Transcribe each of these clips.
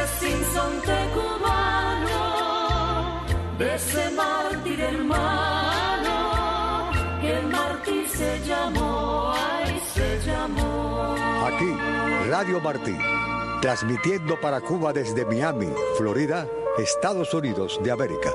sinsonte cubano, de ese mártir hermano, que el mártir se llamó, ay, se llamó. Aquí, Radio Martí, transmitiendo para Cuba desde Miami, Florida, Estados Unidos de América.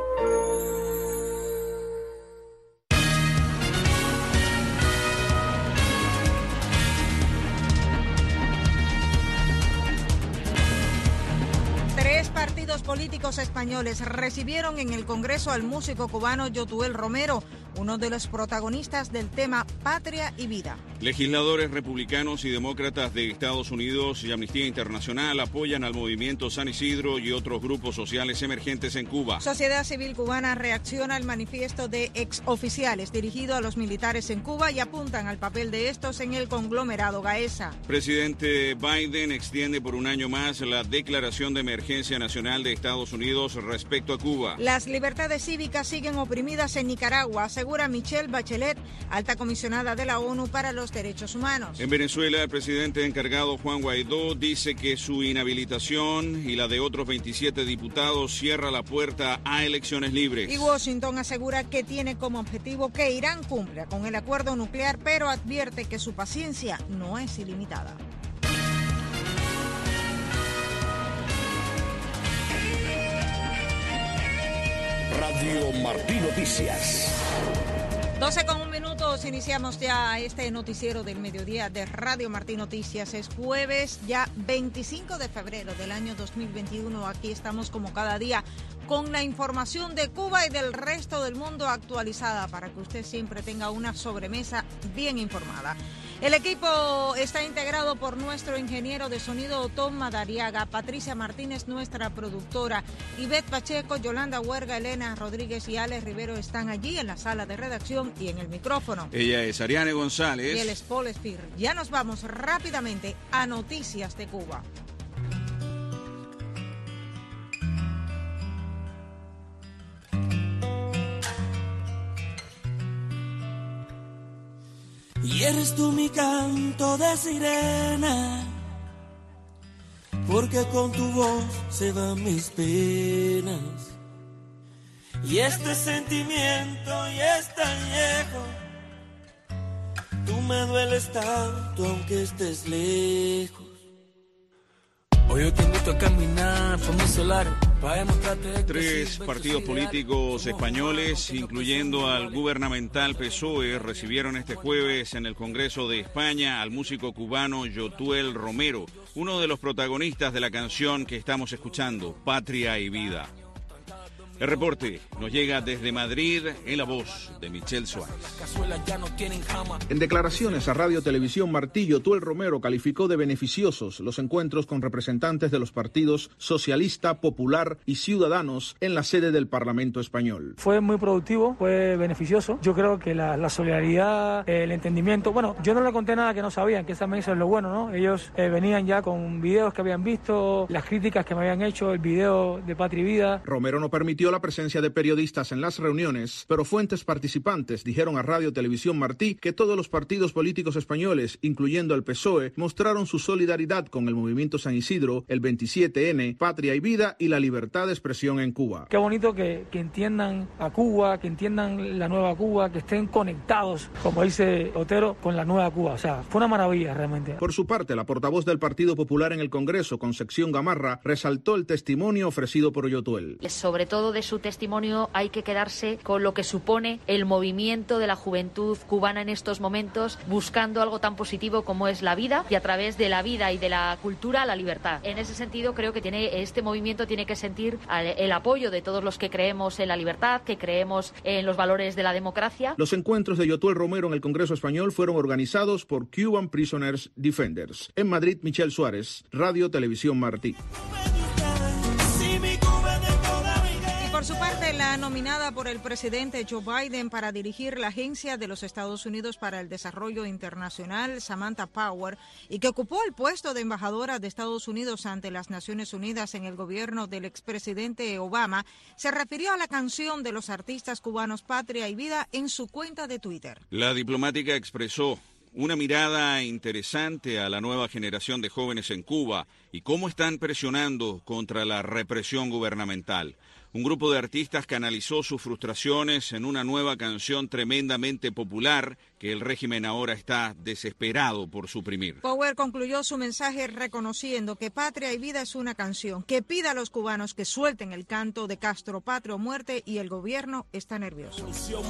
Políticos españoles recibieron en el Congreso al músico cubano Yotuel Romero, uno de los protagonistas del tema Patria y Vida. Legisladores republicanos y demócratas de Estados Unidos y Amnistía Internacional apoyan al movimiento San Isidro y otros grupos sociales emergentes en Cuba. Sociedad civil cubana reacciona al manifiesto de exoficiales dirigido a los militares en Cuba y apuntan al papel de estos en el conglomerado Gaesa. Presidente Biden extiende por un año más la declaración de emergencia nacional de Estados Unidos respecto a Cuba. Las libertades cívicas siguen oprimidas en Nicaragua, asegura Michelle Bachelet, alta comisionada de la ONU para los Derechos Humanos. En Venezuela, el presidente encargado Juan Guaidó dice que su inhabilitación y la de otros 27 diputados cierra la puerta a elecciones libres. Y Washington asegura que tiene como objetivo que Irán cumpla con el acuerdo nuclear, pero advierte que su paciencia no es ilimitada. Radio Martí Noticias. 12:01, iniciamos ya este noticiero del mediodía de Radio Martí Noticias. Es jueves, ya 25 de febrero del año 2021. Aquí estamos como cada día con la información de Cuba y del resto del mundo actualizada para que usted siempre tenga una sobremesa bien informada. El equipo está integrado por nuestro ingeniero de sonido Tom Madariaga, Patricia Martínez, nuestra productora, Ivette Pacheco, Yolanda Huerga, Elena Rodríguez y Alex Rivero están allí en la sala de redacción y en el micrófono. Ella es Ariane González. Y él es Paul Espir. Ya nos vamos rápidamente a Noticias de Cuba. Y eres tú mi canto de sirena, porque con tu voz se van mis penas. Y este sentimiento ya es tan viejo, tú me dueles tanto aunque estés lejos. Hoy yo te invito a caminar por mi solar. Tres partidos políticos españoles, incluyendo al gubernamental PSOE, recibieron este jueves en el Congreso de España al músico cubano Yotuel Romero, uno de los protagonistas de la canción que estamos escuchando, Patria y Vida. El reporte nos llega desde Madrid en la voz de Michelle Suárez. En declaraciones a Radio Televisión Martí, Yotuel Romero calificó de beneficiosos los encuentros con representantes de los partidos Socialista, Popular y Ciudadanos en la sede del Parlamento español. Fue muy productivo, fue beneficioso. Yo creo que la solidaridad, el entendimiento... Bueno, yo no le conté nada que no sabían, que eso es lo bueno, ¿no? Ellos venían ya con videos que habían visto, las críticas que me habían hecho, el video de Patria y Vida. Romero no permitió la presencia de periodistas en las reuniones, pero fuentes participantes dijeron a Radio Televisión Martí que todos los partidos políticos españoles, incluyendo el PSOE, mostraron su solidaridad con el movimiento San Isidro, el 27N, Patria y Vida y la libertad de expresión en Cuba. Qué bonito que entiendan a Cuba, que entiendan la nueva Cuba, que estén conectados, como dice Otero, con la nueva Cuba. O sea, fue una maravilla realmente. Por su parte, la portavoz del Partido Popular en el Congreso, Concepción Gamarra, resaltó el testimonio ofrecido por Yotuel. Sobre todo de su testimonio hay que quedarse con lo que supone el movimiento de la juventud cubana en estos momentos, buscando algo tan positivo como es la vida y a través de la vida y de la cultura la libertad. En ese sentido creo que este movimiento tiene que sentir el apoyo de todos los que creemos en la libertad, que creemos en los valores de la democracia. Los encuentros de Yotuel Romero en el Congreso Español fueron organizados por Cuban Prisoners Defenders. En Madrid, Michelle Suárez, Radio Televisión Martí. Por su parte, la nominada por el presidente Joe Biden para dirigir la Agencia de los Estados Unidos para el Desarrollo Internacional, Samantha Power, y que ocupó el puesto de embajadora de Estados Unidos ante las Naciones Unidas en el gobierno del expresidente Obama, se refirió a la canción de los artistas cubanos Patria y Vida en su cuenta de Twitter. La diplomática expresó una mirada interesante a la nueva generación de jóvenes en Cuba y cómo están presionando contra la represión gubernamental. Un grupo de artistas canalizó sus frustraciones en una nueva canción tremendamente popular que el régimen ahora está desesperado por suprimir. Power concluyó su mensaje reconociendo que Patria y Vida es una canción que pide a los cubanos que suelten el canto de Castro, Patria o Muerte, y el gobierno está nervioso.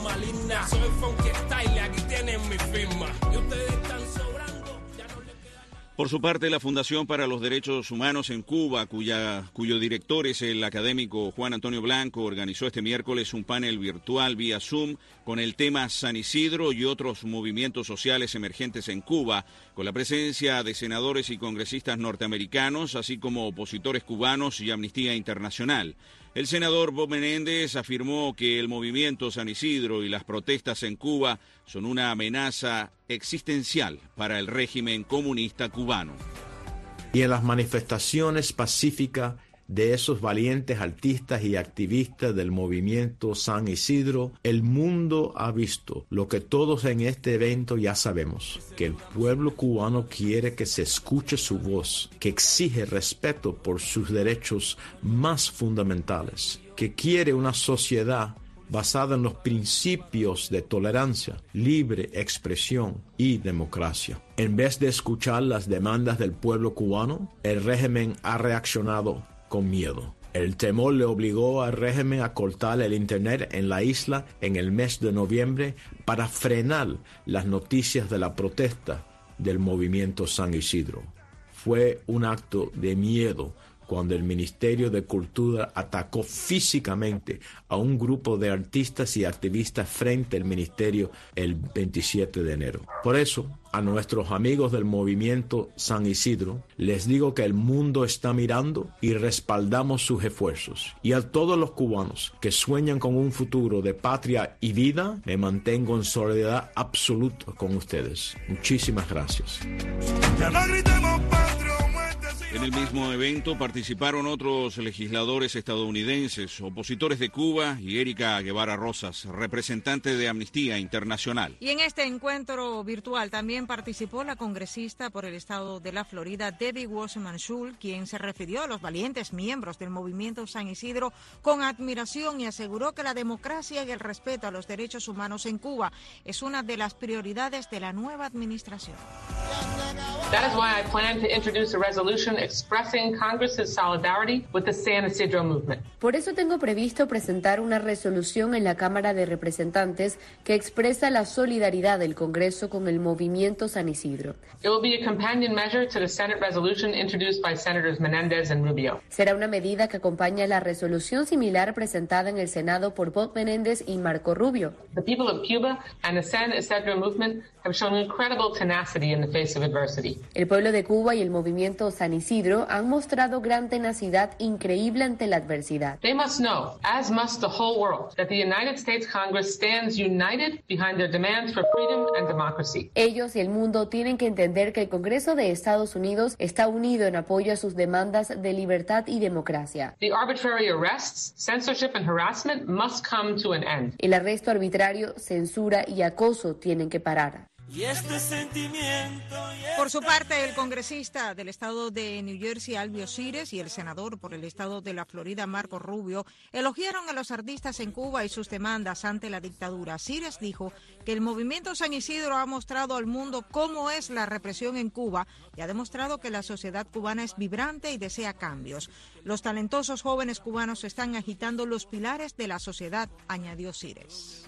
Por su parte, la Fundación para los Derechos Humanos en Cuba, cuyo director es el académico Juan Antonio Blanco, organizó este miércoles un panel virtual vía Zoom con el tema San Isidro y otros movimientos sociales emergentes en Cuba, con la presencia de senadores y congresistas norteamericanos, así como opositores cubanos y Amnistía Internacional. El senador Bob Menéndez afirmó que el movimiento San Isidro y las protestas en Cuba son una amenaza existencial para el régimen comunista cubano. Y en las manifestaciones pacíficas de esos valientes artistas y activistas del movimiento San Isidro, el mundo ha visto lo que todos en este evento ya sabemos, que el pueblo cubano quiere que se escuche su voz, que exige respeto por sus derechos más fundamentales, que quiere una sociedad basada en los principios de tolerancia, libre expresión y democracia. En vez de escuchar las demandas del pueblo cubano, el régimen ha reaccionado con miedo. El temor le obligó al régimen a cortar el internet en la isla en el mes de noviembre para frenar las noticias de la protesta del movimiento San Isidro. Fue un acto de miedo cuando el Ministerio de Cultura atacó físicamente a un grupo de artistas y activistas frente al ministerio el 27 de enero. Por eso, a nuestros amigos del movimiento San Isidro, les digo que el mundo está mirando y respaldamos sus esfuerzos. Y a todos los cubanos que sueñan con un futuro de patria y vida, me mantengo en solidaridad absoluta con ustedes. Muchísimas gracias. En el mismo evento participaron otros legisladores estadounidenses, opositores de Cuba y Erika Guevara Rosas, representante de Amnistía Internacional. Y en este encuentro virtual también participó la congresista por el estado de la Florida, Debbie Wasserman Schultz, quien se refirió a los valientes miembros del movimiento San Isidro con admiración y aseguró que la democracia y el respeto a los derechos humanos en Cuba es una de las prioridades de la nueva administración. That is why I plan to introduce a resolution expressing Congress's solidarity with the San Isidro movement. Por eso tengo previsto presentar una resolución en la Cámara de Representantes que expresa la solidaridad del Congreso con el movimiento San Isidro. It will be a companion measure to the Senate resolution introduced by Senators Menendez and Rubio. Será una medida que acompaña la resolución similar presentada en el Senado por Bob Menéndez y Marco Rubio. The people of Cuba and the San Isidro movement have shown incredible tenacity in the face of adversity. El pueblo de Cuba y el movimiento San Isidro han mostrado gran tenacidad increíble ante la adversidad. They must know, as must the whole world, that the United States Congress stands united behind their demands for freedom and democracy. Ellos y el mundo tienen que entender que el Congreso de Estados Unidos está unido en apoyo a sus demandas de libertad y democracia. The arbitrary arrests, censorship and harassment must come to an end. El arresto arbitrario, censura y acoso tienen que parar. Y este sentimiento. Por su parte, el congresista del estado de New Jersey, Albio Cires, y el senador por el estado de la Florida, Marco Rubio, elogiaron a los artistas en Cuba y sus demandas ante la dictadura. Cires dijo que el movimiento San Isidro ha mostrado al mundo cómo es la represión en Cuba y ha demostrado que la sociedad cubana es vibrante y desea cambios. Los talentosos jóvenes cubanos están agitando los pilares de la sociedad, añadió Cires.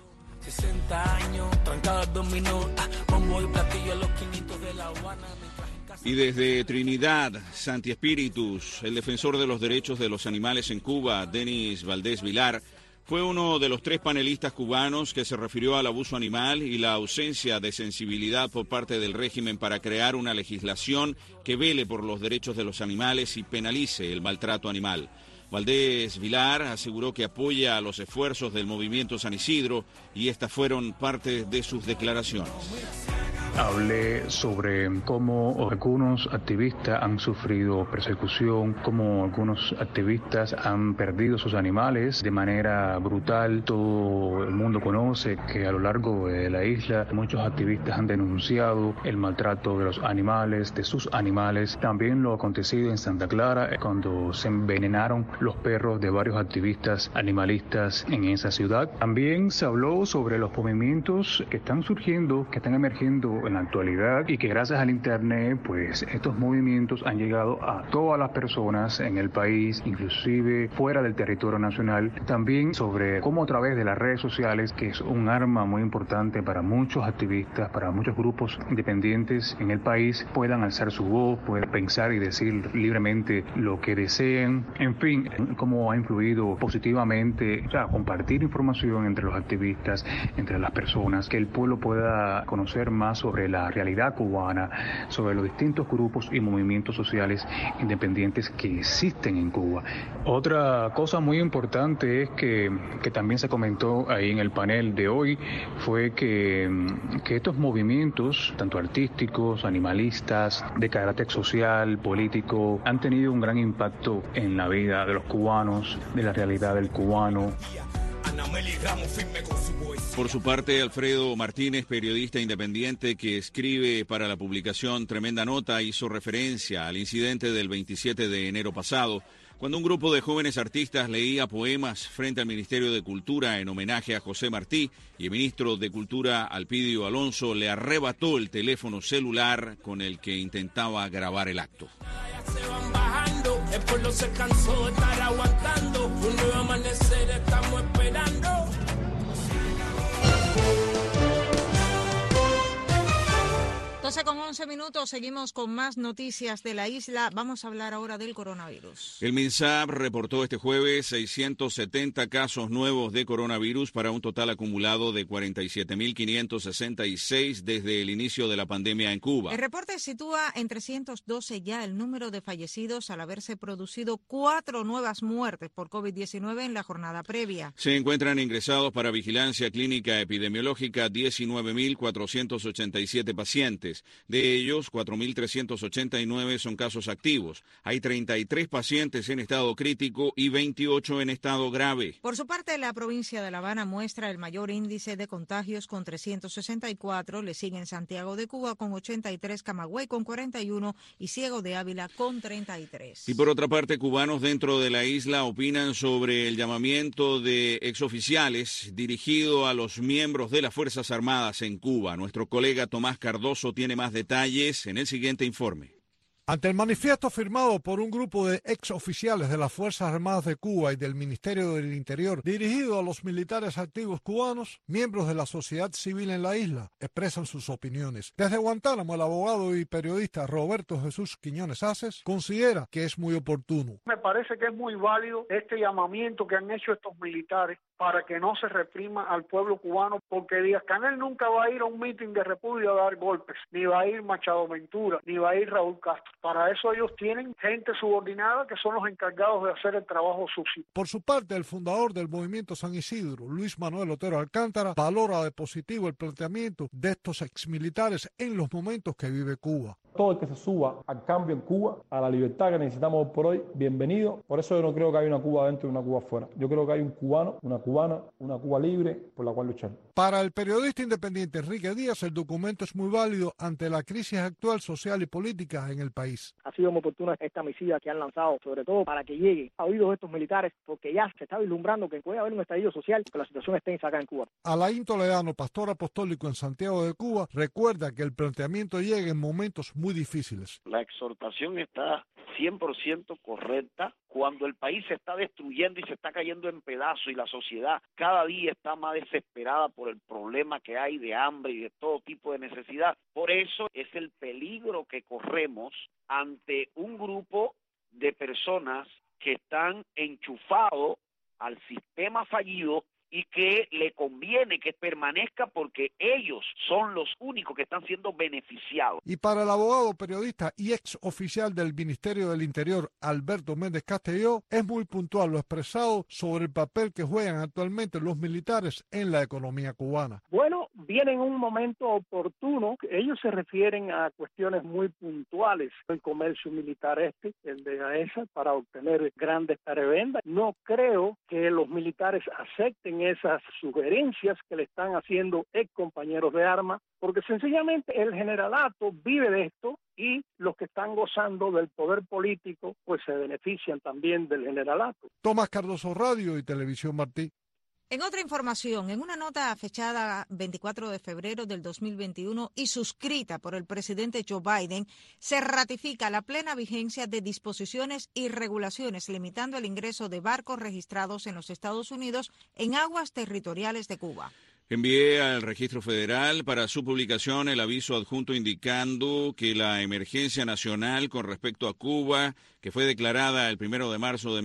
60 años, trancadas dominó, bombo y platillo a los quinitos de La Habana. Y desde Trinidad, Santi Espíritus, el defensor de los derechos de los animales en Cuba, Denis Valdés Vilar, fue uno de los 3 panelistas cubanos que se refirió al abuso animal y la ausencia de sensibilidad por parte del régimen para crear una legislación que vele por los derechos de los animales y penalice el maltrato animal. Valdés Vilar aseguró que apoya los esfuerzos del movimiento San Isidro y estas fueron parte de sus declaraciones. Hablé sobre cómo algunos activistas han sufrido persecución, cómo algunos activistas han perdido sus animales de manera brutal. Todo el mundo conoce que a lo largo de la isla muchos activistas han denunciado el maltrato de los animales, de sus animales. También lo acontecido en Santa Clara cuando se envenenaron los perros de varios activistas animalistas en esa ciudad. También se habló sobre los movimientos que están surgiendo, que están emergiendo en la actualidad y que gracias al internet, pues estos movimientos han llegado a todas las personas en el país, inclusive fuera del territorio nacional. También sobre cómo a través de las redes sociales, que es un arma muy importante para muchos activistas, para muchos grupos independientes en el país, puedan alzar su voz, puedan pensar y decir libremente lo que deseen. En fin, cómo ha influido positivamente a compartir información entre los activistas, entre las personas, que el pueblo pueda conocer más sobre la realidad cubana, sobre los distintos grupos y movimientos sociales independientes que existen en Cuba. Otra cosa muy importante es que también se comentó ahí en el panel de hoy, fue que estos movimientos, tanto artísticos, animalistas, de carácter social, político, han tenido un gran impacto en la vida de los cubanos, de la realidad del cubano. Por su parte, Alfredo Martínez, periodista independiente que escribe para la publicación Tremenda Nota, hizo referencia al incidente del 27 de enero pasado, cuando un grupo de jóvenes artistas leía poemas frente al Ministerio de Cultura en homenaje a José Martí, y el ministro de Cultura, Alpidio Alonso, le arrebató el teléfono celular con el que intentaba grabar el acto. El pueblo se cansó de estar aguantando, un nuevo amanecer estamos esperando. 12:11, seguimos con más noticias de la isla. Vamos a hablar ahora del coronavirus. El MINSAP reportó este jueves 670 casos nuevos de coronavirus para un total acumulado de 47.566 desde el inicio de la pandemia en Cuba. El reporte sitúa en 312 ya el número de fallecidos al haberse producido 4 nuevas muertes por COVID-19 en la jornada previa. Se encuentran ingresados para vigilancia clínica epidemiológica 19.487 pacientes. De ellos, 4.389 son casos activos. Hay 33 pacientes en estado crítico y 28 en estado grave. Por su parte, la provincia de La Habana muestra el mayor índice de contagios con 364. Le siguen Santiago de Cuba con 83, Camagüey con 41 y Ciego de Ávila con 33. Y por otra parte, cubanos dentro de la isla opinan sobre el llamamiento de exoficiales dirigido a los miembros de las Fuerzas Armadas en Cuba. Nuestro colega Tomás Cardoso tiene más detalles en el siguiente informe. Ante el manifiesto firmado por un grupo de exoficiales de las Fuerzas Armadas de Cuba y del Ministerio del Interior dirigido a los militares activos cubanos, miembros de la sociedad civil en la isla expresan sus opiniones. Desde Guantánamo, el abogado y periodista Roberto Jesús Quiñones Aces considera que es muy oportuno. Me parece que es muy válido este llamamiento que han hecho estos militares para que no se reprima al pueblo cubano, porque Díaz-Canel nunca va a ir a un mitin de República a dar golpes, ni va a ir Machado Ventura, ni va a ir Raúl Castro. Para eso ellos tienen gente subordinada que son los encargados de hacer el trabajo sucio. Por su parte, el fundador del Movimiento San Isidro, Luis Manuel Otero Alcántara, valora de positivo el planteamiento de estos exmilitares en los momentos que vive Cuba. Todo el que se suba al cambio en Cuba, a la libertad que necesitamos por hoy, bienvenido. Por eso yo no creo que haya una Cuba adentro y una Cuba afuera. Yo creo que hay un cubano, una cubana, una Cuba libre por la cual luchar. Para el periodista independiente Enrique Díaz, el documento es muy válido ante la crisis actual social y política en el país. Ha sido muy oportuna esta misiva que han lanzado, sobre todo para que llegue a oídos de estos militares, porque ya se está vislumbrando que puede haber un estallido social, que la situación está tensa acá en Cuba. Alain Toledano, pastor apostólico en Santiago de Cuba, recuerda que el planteamiento llega en momentos muy difíciles. La exhortación está 100% correcta. Cuando el país se está destruyendo y se está cayendo en pedazos y la sociedad cada día está más desesperada por el problema que hay de hambre y de todo tipo de necesidad. Por eso es el peligro que corremos ante un grupo de personas que están enchufados al sistema fallido y que le conviene que permanezca porque ellos son los únicos que están siendo beneficiados. Y para el abogado, periodista y ex oficial del Ministerio del Interior, Alberto Méndez Castelló, es muy puntual lo expresado sobre el papel que juegan actualmente los militares en la economía cubana. Bueno, viene en un momento oportuno. Ellos se refieren a cuestiones muy puntuales. El comercio militar el de AESA, para obtener grandes prebendas. No creo que los militares acepten esas sugerencias que le están haciendo ex compañeros de armas, porque sencillamente el generalato vive de esto y los que están gozando del poder político pues se benefician también del generalato. Tomás Cardoso, Radio y Televisión Martí. En otra información, en una nota fechada 24 de febrero del 2021 y suscrita por el presidente Joe Biden, se ratifica la plena vigencia de disposiciones y regulaciones limitando el ingreso de barcos registrados en los Estados Unidos en aguas territoriales de Cuba. Envié al Registro Federal para su publicación el aviso adjunto indicando que la emergencia nacional con respecto a Cuba, que fue declarada el 1 de marzo de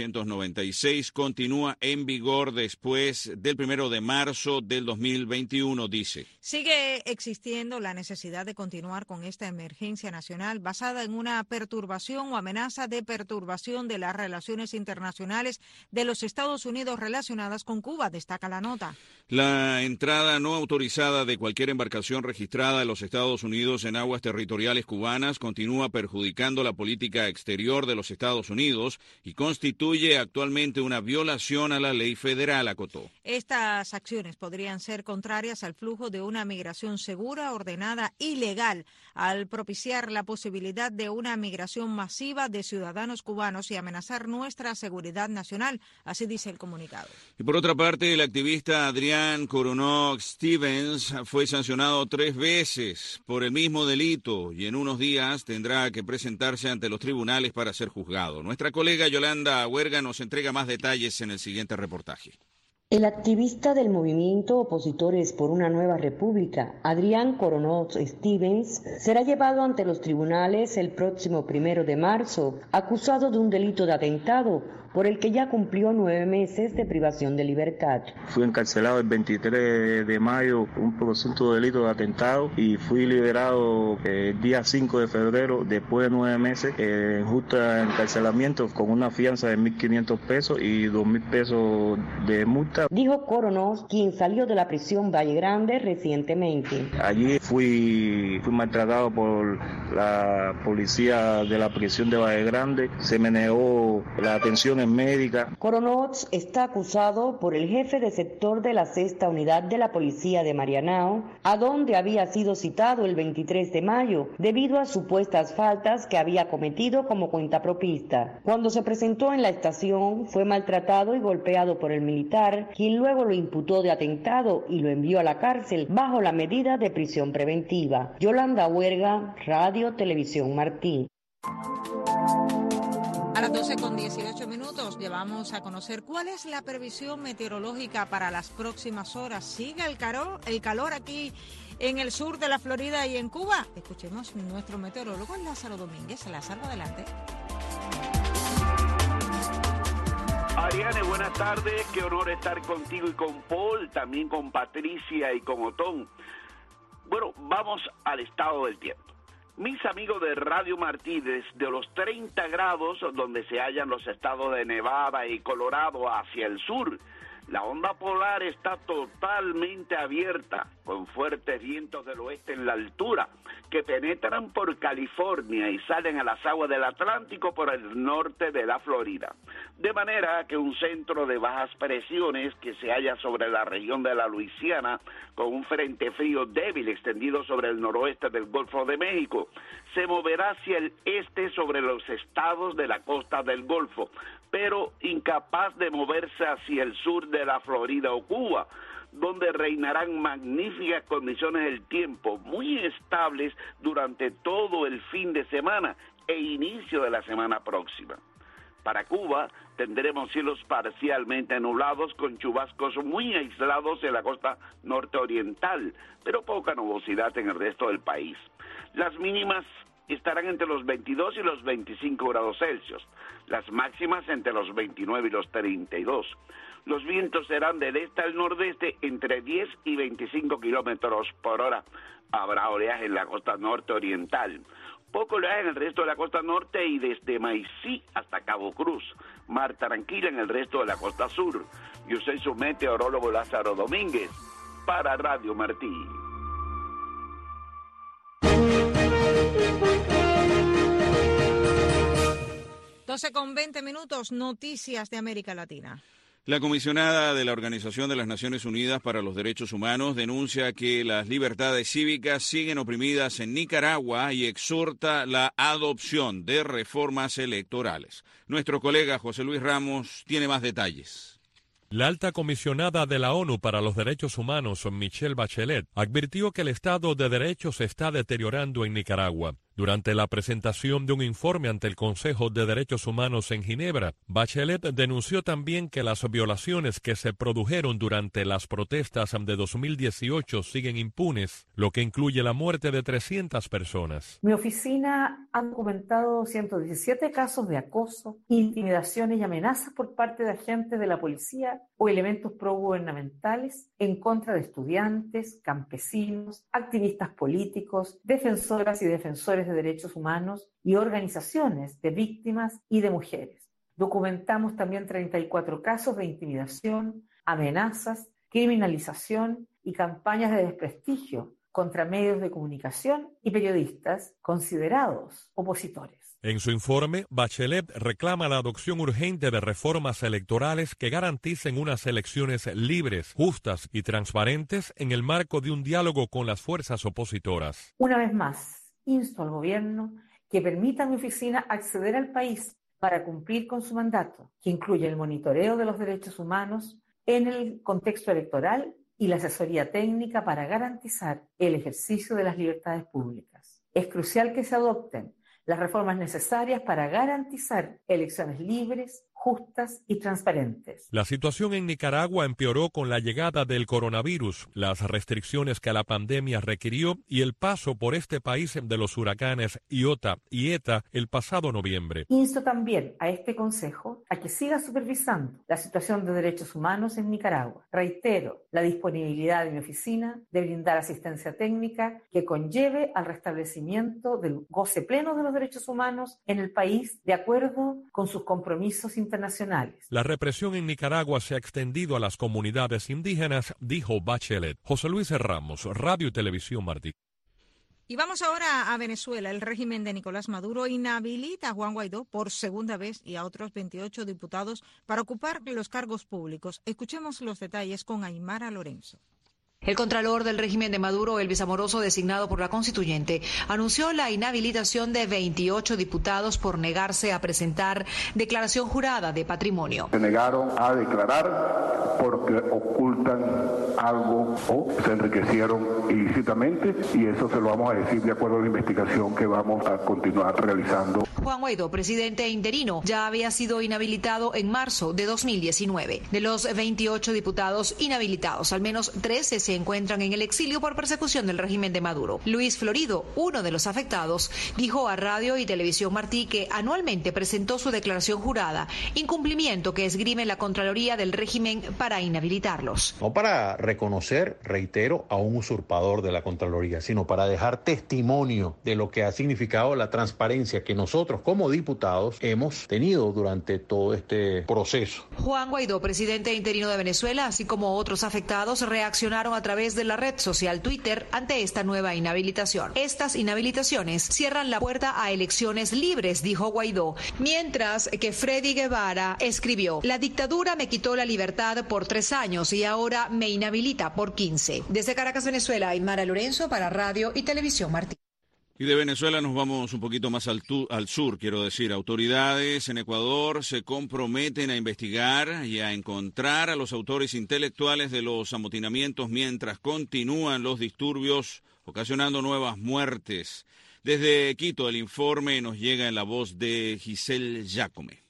1996, continúa en vigor después del 1 de marzo del 2021, dice. Sigue existiendo la necesidad de continuar con esta emergencia nacional basada en una perturbación o amenaza de perturbación de las relaciones internacionales de los Estados Unidos relacionadas con Cuba, destaca la nota. La entrada no autorizada de cualquier embarcación registrada en los Estados Unidos en aguas territoriales cubanas continúa perjudicando la política exterior de los Estados Unidos y constituye actualmente una violación a la ley federal, acotó. Estas acciones podrían ser contrarias al flujo de una migración segura, ordenada y legal, al propiciar la posibilidad de una migración masiva de ciudadanos cubanos y amenazar nuestra seguridad nacional, así dice el comunicado. Y por otra parte, el activista Adrián Coronó Stevens fue sancionado 3 veces por el mismo delito y en unos días tendrá que presentarse ante los tribunales para ser juzgado. Nuestra colega Yolanda Huerga nos entrega más detalles en el siguiente reportaje. El activista del movimiento Opositores por una Nueva República, Adrián Coronó Stevens, será llevado ante los tribunales el próximo 1 de marzo, acusado de un delito de atentado, por el que ya cumplió 9 meses de privación de libertad. Fui encarcelado el 23 de mayo por un presunto delito de atentado y fui liberado el día 5 de febrero después de 9 meses en justo encarcelamiento con una fianza de 1.500 pesos y 2.000 pesos de multa. Dijo Coronó, quien salió de la prisión Valle Grande recientemente. Allí fui maltratado por la policía de la prisión de Valle Grande, se me negó la atención médica. Coronó está acusado por el jefe de sector de la 6ª Unidad de la Policía de Marianao, a donde había sido citado el 23 de mayo, debido a supuestas faltas que había cometido como cuentapropista. Cuando se presentó en la estación, fue maltratado y golpeado por el militar, quien luego lo imputó de atentado y lo envió a la cárcel bajo la medida de prisión preventiva. Yolanda Huerga, Radio Televisión Martí. A las 12:18 llevamos a conocer cuál es la previsión meteorológica para las próximas horas. ¿Sigue el calor aquí en el sur de la Florida y en Cuba? Escuchemos nuestro meteorólogo Lázaro Domínguez. Lázaro, adelante. Ariane, buenas tardes. Qué honor estar contigo y con Paul, también con Patricia y con Otón. Bueno, vamos al estado del tiempo. Mis amigos de Radio Martí, desde los 30 grados, donde se hallan los estados de Nevada y Colorado hacia el sur, la onda polar está totalmente abierta, con fuertes vientos del oeste en la altura, que penetran por California y salen a las aguas del Atlántico por el norte de la Florida. De manera que un centro de bajas presiones que se halla sobre la región de la Luisiana, con un frente frío débil extendido sobre el noroeste del Golfo de México, se moverá hacia el este sobre los estados de la costa del Golfo, pero incapaz de moverse hacia el sur de la Florida o Cuba, donde reinarán magníficas condiciones del tiempo, muy estables durante todo el fin de semana e inicio de la semana próxima. Para Cuba tendremos cielos parcialmente nublados con chubascos muy aislados en la costa norte oriental, pero poca nubosidad en el resto del país. Las mínimas estarán entre los 22 y los 25 grados Celsius, las máximas entre los 29 y los 32. Los vientos serán del este al nordeste entre 10 y 25 kilómetros por hora. Habrá oleaje en la costa norte oriental. Poco oleaje en el resto de la costa norte y desde Maicí hasta Cabo Cruz. Mar tranquila en el resto de la costa sur. Yo soy su meteorólogo Lázaro Domínguez para Radio Martí. 12:20, noticias de América Latina. La comisionada de la Organización de las Naciones Unidas para los Derechos Humanos denuncia que las libertades cívicas siguen oprimidas en Nicaragua y exhorta la adopción de reformas electorales. Nuestro colega José Luis Ramos tiene más detalles. La alta comisionada de la ONU para los Derechos Humanos, Michelle Bachelet, advirtió que el Estado de Derecho se está deteriorando en Nicaragua. Durante la presentación de un informe ante el Consejo de Derechos Humanos en Ginebra, Bachelet denunció también que las violaciones que se produjeron durante las protestas de 2018 siguen impunes, lo que incluye la muerte de 300 personas. Mi oficina ha documentado 117 casos de acoso, intimidaciones y amenazas por parte de agentes de la policía o elementos progubernamentales en contra de estudiantes, campesinos, activistas políticos, defensoras y defensores de derechos humanos y organizaciones de víctimas y de mujeres. Documentamos también 34 casos de intimidación, amenazas, criminalización y campañas de desprestigio contra medios de comunicación y periodistas considerados opositores. En su informe, Bachelet reclama la adopción urgente de reformas electorales que garanticen unas elecciones libres, justas y transparentes en el marco de un diálogo con las fuerzas opositoras. Una vez más, insto al gobierno que permita a mi oficina acceder al país para cumplir con su mandato, que incluye el monitoreo de los derechos humanos en el contexto electoral y la asesoría técnica para garantizar el ejercicio de las libertades públicas. Es crucial que se adopten las reformas necesarias para garantizar elecciones libres, justas y transparentes. La situación en Nicaragua empeoró con la llegada del coronavirus, las restricciones que la pandemia requirió y el paso por este país de los huracanes Iota y Eta el pasado noviembre. Insto también a este Consejo a que siga supervisando la situación de derechos humanos en Nicaragua. Reitero la disponibilidad de mi oficina de brindar asistencia técnica que conlleve al restablecimiento del goce pleno de los derechos humanos en el país de acuerdo con sus compromisos internacionales. La represión en Nicaragua se ha extendido a las comunidades indígenas, dijo Bachelet. José Luis Ramos, Radio y Televisión Martí. Y vamos ahora a Venezuela. El régimen de Nicolás Maduro inhabilita a Juan Guaidó por segunda vez y a otros 28 diputados para ocupar los cargos públicos. Escuchemos los detalles con Aymara Lorenzo. El contralor del régimen de Maduro, Elvis Amoroso, designado por la Constituyente, anunció la inhabilitación de 28 diputados por negarse a presentar declaración jurada de patrimonio. Se negaron a declarar porque ocultan algo o se enriquecieron ilícitamente y eso se lo vamos a decir de acuerdo a la investigación que vamos a continuar realizando. Juan Guaidó, presidente interino, ya había sido inhabilitado en marzo de 2019. De los 28 diputados inhabilitados, al menos 13 se encuentran en el exilio por persecución del régimen de Maduro. Luis Florido, uno de los afectados, dijo a Radio y Televisión Martí que anualmente presentó su declaración jurada, incumplimiento que esgrime la Contraloría del régimen para inhabilitarlos. No para reconocer, reitero, a un usurpador de la Contraloría, sino para dejar testimonio de lo que ha significado la transparencia que nosotros como diputados hemos tenido durante todo este proceso. Juan Guaidó, presidente interino de Venezuela, así como otros afectados, reaccionaron a través de la red social Twitter ante esta nueva inhabilitación. Estas inhabilitaciones cierran la puerta a elecciones libres, dijo Guaidó, mientras que Freddy Guevara escribió: la dictadura me quitó la libertad por 3 años y ahora me inhabilita por 15. Desde Caracas, Venezuela, Aymara Lorenzo para Radio y Televisión Martí. Y de Venezuela nos vamos un poquito más al sur, quiero decir. Autoridades en Ecuador se comprometen a investigar y a encontrar a los autores intelectuales de los amotinamientos mientras continúan los disturbios, ocasionando nuevas muertes. Desde Quito, el informe nos llega en la voz de Giselle Jacome.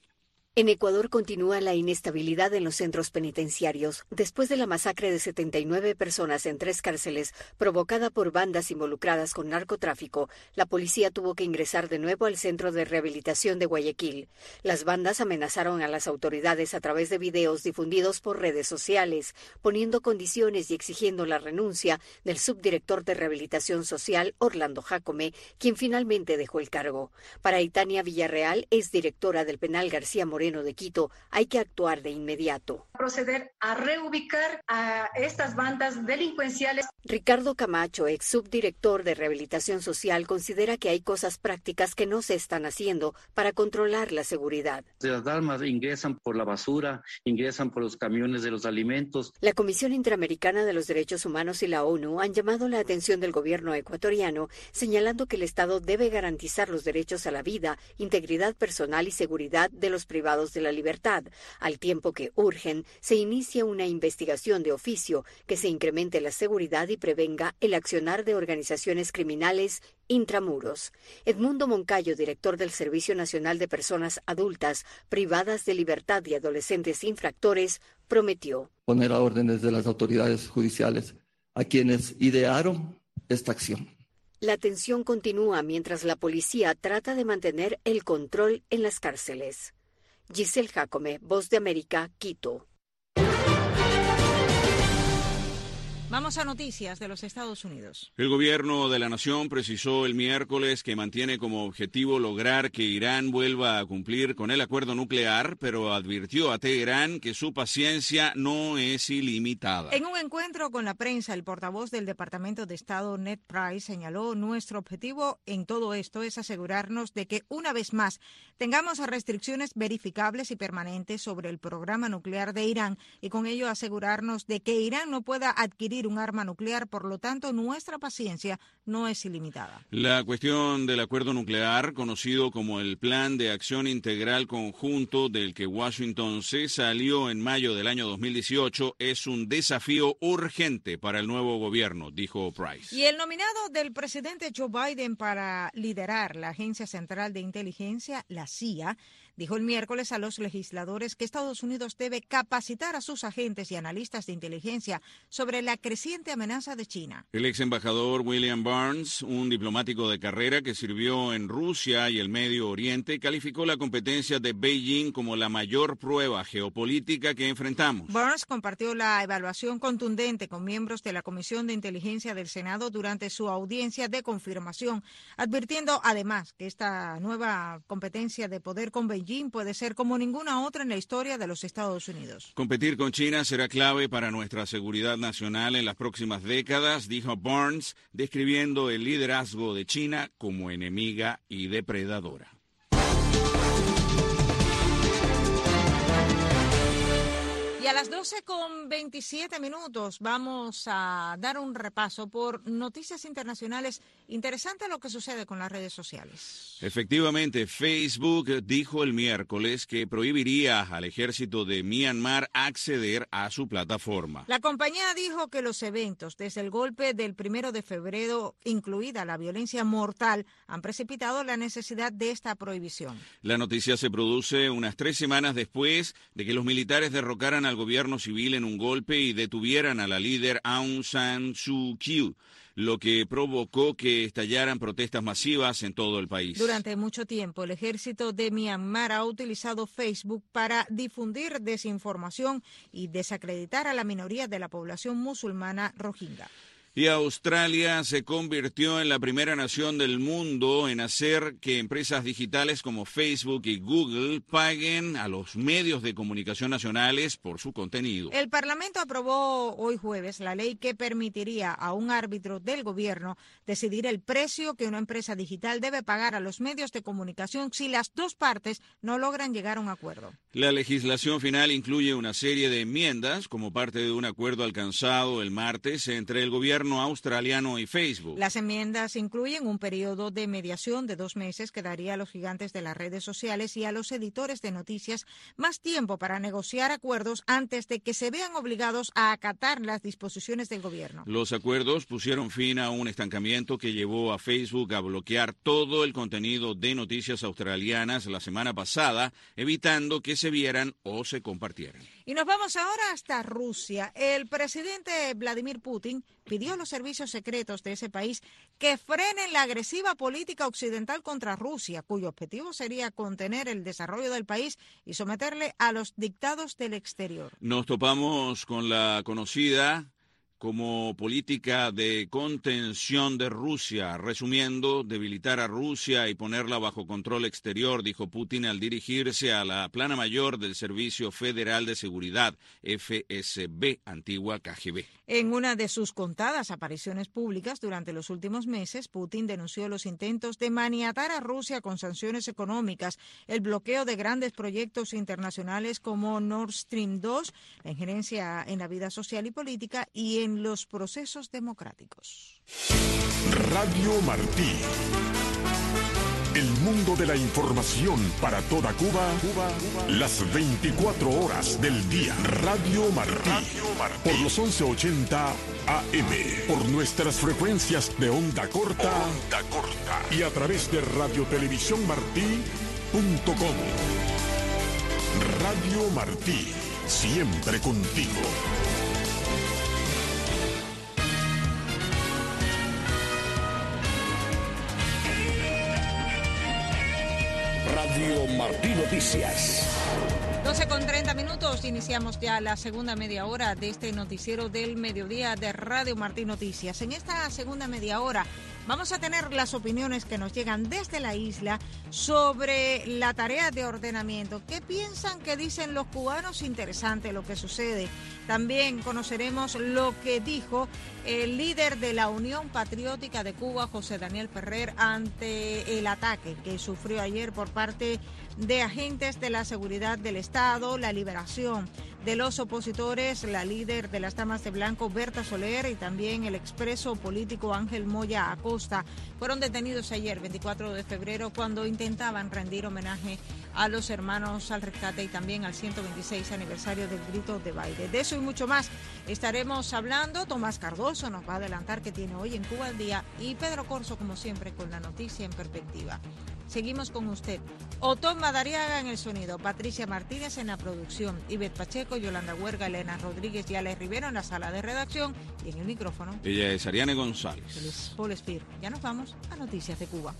En Ecuador continúa la inestabilidad en los centros penitenciarios después de la masacre de 79 personas en 3 cárceles provocada por bandas involucradas con narcotráfico. La policía tuvo que ingresar de nuevo al centro de rehabilitación de Guayaquil. Las bandas amenazaron a las autoridades a través de videos difundidos por redes sociales, poniendo condiciones y exigiendo la renuncia del subdirector de rehabilitación social, Orlando Jácome, quien finalmente dejó el cargo. Para Itania Villarreal, es directora del penal García Moreno de Quito, hay que actuar de inmediato. Proceder a reubicar a estas bandas delincuenciales. Ricardo Camacho, ex subdirector de Rehabilitación Social, considera que hay cosas prácticas que no se están haciendo para controlar la seguridad. Las armas ingresan por la basura, ingresan por los camiones de los alimentos. La Comisión Interamericana de los Derechos Humanos y la ONU han llamado la atención del gobierno ecuatoriano, señalando que el Estado debe garantizar los derechos a la vida, integridad personal y seguridad de los privados de la libertad, al tiempo que urgen se inicia una investigación de oficio que se incremente la seguridad y prevenga el accionar de organizaciones criminales intramuros. Edmundo Moncayo, director del Servicio Nacional de Personas Adultas Privadas de Libertad y Adolescentes Infractores, prometió poner a órdenes de las autoridades judiciales a quienes idearon esta acción. La tensión continúa mientras la policía trata de mantener el control en las cárceles. Giselle Jácome, Voz de América, Quito. Vamos a noticias de los Estados Unidos. El gobierno de la nación precisó el miércoles que mantiene como objetivo lograr que Irán vuelva a cumplir con el acuerdo nuclear, pero advirtió a Teherán que su paciencia no es ilimitada. En un encuentro con la prensa, el portavoz del Departamento de Estado, Ned Price, señaló: nuestro objetivo en todo esto es asegurarnos de que, una vez más, tengamos restricciones verificables y permanentes sobre el programa nuclear de Irán y con ello asegurarnos de que Irán no pueda adquirir un arma nuclear. Por lo tanto, nuestra paciencia no es ilimitada. La cuestión del acuerdo nuclear, conocido como el Plan de Acción Integral Conjunto del que Washington se salió en mayo del año 2018, es un desafío urgente para el nuevo gobierno, dijo Price. Y el nominado del presidente Joe Biden para liderar la Agencia Central de Inteligencia, la CIA, dijo el miércoles a los legisladores que Estados Unidos debe capacitar a sus agentes y analistas de inteligencia sobre la creciente amenaza de China. El ex embajador William Burns, un diplomático de carrera que sirvió en Rusia y el Medio Oriente, calificó la competencia de Beijing como la mayor prueba geopolítica que enfrentamos. Burns compartió la evaluación contundente con miembros de la Comisión de Inteligencia del Senado durante su audiencia de confirmación, advirtiendo además que esta nueva competencia de poder con Beijing puede ser como ninguna otra en la historia de los Estados Unidos. Competir con China será clave para nuestra seguridad nacional en las próximas décadas, dijo Burns, describiendo el liderazgo de China como enemiga y depredadora. Y a las 12:27 vamos a dar un repaso por noticias internacionales. Interesante lo que sucede con las redes sociales. Efectivamente, Facebook dijo el miércoles que prohibiría al ejército de Myanmar acceder a su plataforma. La compañía dijo que los eventos desde el golpe del 1 de febrero, incluida la violencia mortal, han precipitado la necesidad de esta prohibición. La noticia se produce unas 3 semanas después de que los militares derrocaran al gobierno civil en un golpe y detuvieran a la líder Aung San Suu Kyi, lo que provocó que estallaran protestas masivas en todo el país. Durante mucho tiempo, el ejército de Myanmar ha utilizado Facebook para difundir desinformación y desacreditar a la minoría de la población musulmana rohingya. Y Australia se convirtió en la primera nación del mundo en hacer que empresas digitales como Facebook y Google paguen a los medios de comunicación nacionales por su contenido. El Parlamento aprobó hoy jueves la ley que permitiría a un árbitro del gobierno decidir el precio que una empresa digital debe pagar a los medios de comunicación si las dos partes no logran llegar a un acuerdo. La legislación final incluye una serie de enmiendas como parte de un acuerdo alcanzado el martes entre el gobierno gobierno australiano y Facebook. Las enmiendas incluyen un periodo de mediación de 2 meses que daría a los gigantes de las redes sociales y a los editores de noticias más tiempo para negociar acuerdos antes de que se vean obligados a acatar las disposiciones del gobierno. Los acuerdos pusieron fin a un estancamiento que llevó a Facebook a bloquear todo el contenido de noticias australianas la semana pasada, evitando que se vieran o se compartieran. Y nos vamos ahora hasta Rusia. El presidente Vladimir Putin pidió a los servicios secretos de ese país que frenen la agresiva política occidental contra Rusia, cuyo objetivo sería contener el desarrollo del país y someterle a los dictados del exterior. Nos topamos con la conocida como política de contención de Rusia, resumiendo, debilitar a Rusia y ponerla bajo control exterior, dijo Putin al dirigirse a la plana mayor del Servicio Federal de Seguridad, FSB, antigua KGB. En una de sus contadas apariciones públicas durante los últimos meses, Putin denunció los intentos de maniatar a Rusia con sanciones económicas, el bloqueo de grandes proyectos internacionales como Nord Stream 2, la injerencia en la vida social y política y en los procesos democráticos. Radio Martí. El mundo de la información para toda Cuba, las 24 horas del día. Radio Martí. Por los 1180 AM. Por nuestras frecuencias de onda corta. Y a través de radiotelevisiónmartí.com. Radio Martí. Siempre contigo. Radio Martí Noticias. 12:30, iniciamos ya la segunda media hora de este noticiero del mediodía de Radio Martí Noticias. En esta segunda media hora vamos a tener las opiniones que nos llegan desde la isla sobre la tarea de ordenamiento. ¿Qué piensan que dicen los cubanos? Interesante lo que sucede. También conoceremos lo que dijo el líder de la Unión Patriótica de Cuba, José Daniel Ferrer, ante el ataque que sufrió ayer por parte de agentes de la seguridad del Estado, la liberación de los opositores, la líder de las Damas de Blanco, Berta Soler, y también el expreso político Ángel Moya Acosta, fueron detenidos ayer, 24 de febrero, cuando intentaban rendir homenaje a los hermanos al rescate y también al 126 aniversario del grito de baile. De eso y mucho más estaremos hablando. Tomás Cardoso nos va a adelantar qué tiene hoy en Cuba al Día y Pedro Corso, como siempre, con la noticia en perspectiva. Seguimos con usted. Otón Madariaga en el sonido, Patricia Martínez en la producción, Ivette Pacheco, Yolanda Huerga, Elena Rodríguez y Alex Rivero en la sala de redacción y en el micrófono. Ella es Ariane González. Él es Paul Espir. Ya nos vamos a Noticias de Cuba.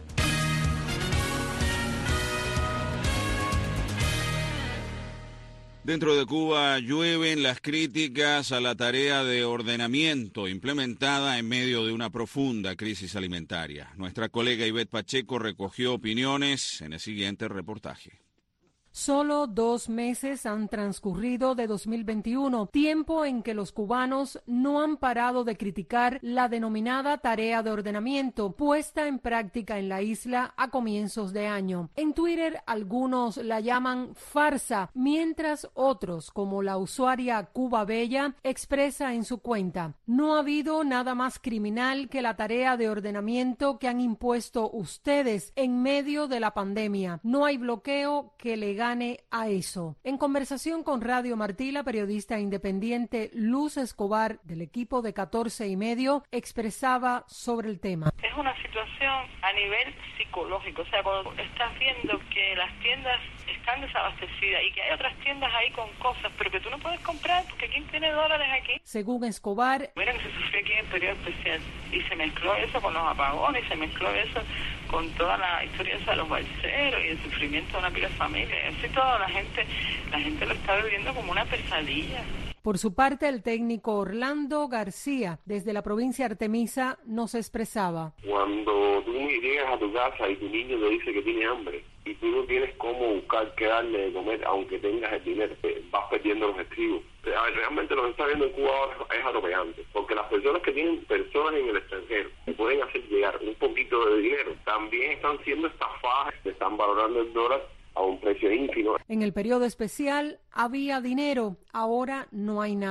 Dentro de Cuba llueven las críticas a la tarea de ordenamiento implementada en medio de una profunda crisis alimentaria. Nuestra colega Ivette Pacheco recogió opiniones en el siguiente reportaje. Solo 2 meses han transcurrido de 2021, tiempo en que los cubanos no han parado de criticar la denominada tarea de ordenamiento puesta en práctica en la isla a comienzos de año. En Twitter algunos la llaman farsa, mientras otros, como la usuaria Cuba Bella, expresa en su cuenta: no ha habido nada más criminal que la tarea de ordenamiento que han impuesto ustedes en medio de la pandemia. No hay bloqueo que le gane a eso. En conversación con Radio Martí, la periodista independiente Luz Escobar, del equipo de 14 y medio, expresaba sobre el tema. Es una situación a nivel psicológico, o sea, cuando estás viendo que las tiendas están desabastecidas y que hay otras tiendas ahí con cosas, pero que tú no puedes comprar porque ¿quién tiene dólares aquí? Según Escobar, mira que se sufrió aquí en el periodo especial y se mezcló eso con los apagones, se mezcló eso con toda la historia de los balseros y el sufrimiento de una pila de familia. Así toda la gente lo está viviendo como una pesadilla. Por su parte, el técnico Orlando García, desde la provincia Artemisa, nos expresaba: cuando tú llegas a tu casa y tu niño te dice que tiene hambre y tú no tienes cómo buscar qué darle de comer, aunque tengas el dinero, vas perdiendo los estribos. Realmente lo que está viendo en Cuba ahora es atropellante, porque las personas que tienen personas en el extranjero que pueden hacer llegar un poquito de dinero, también están siendo estafadas, están valorando el dólar a un precio ínfimo. En el periodo especial había dinero, ahora no hay nada.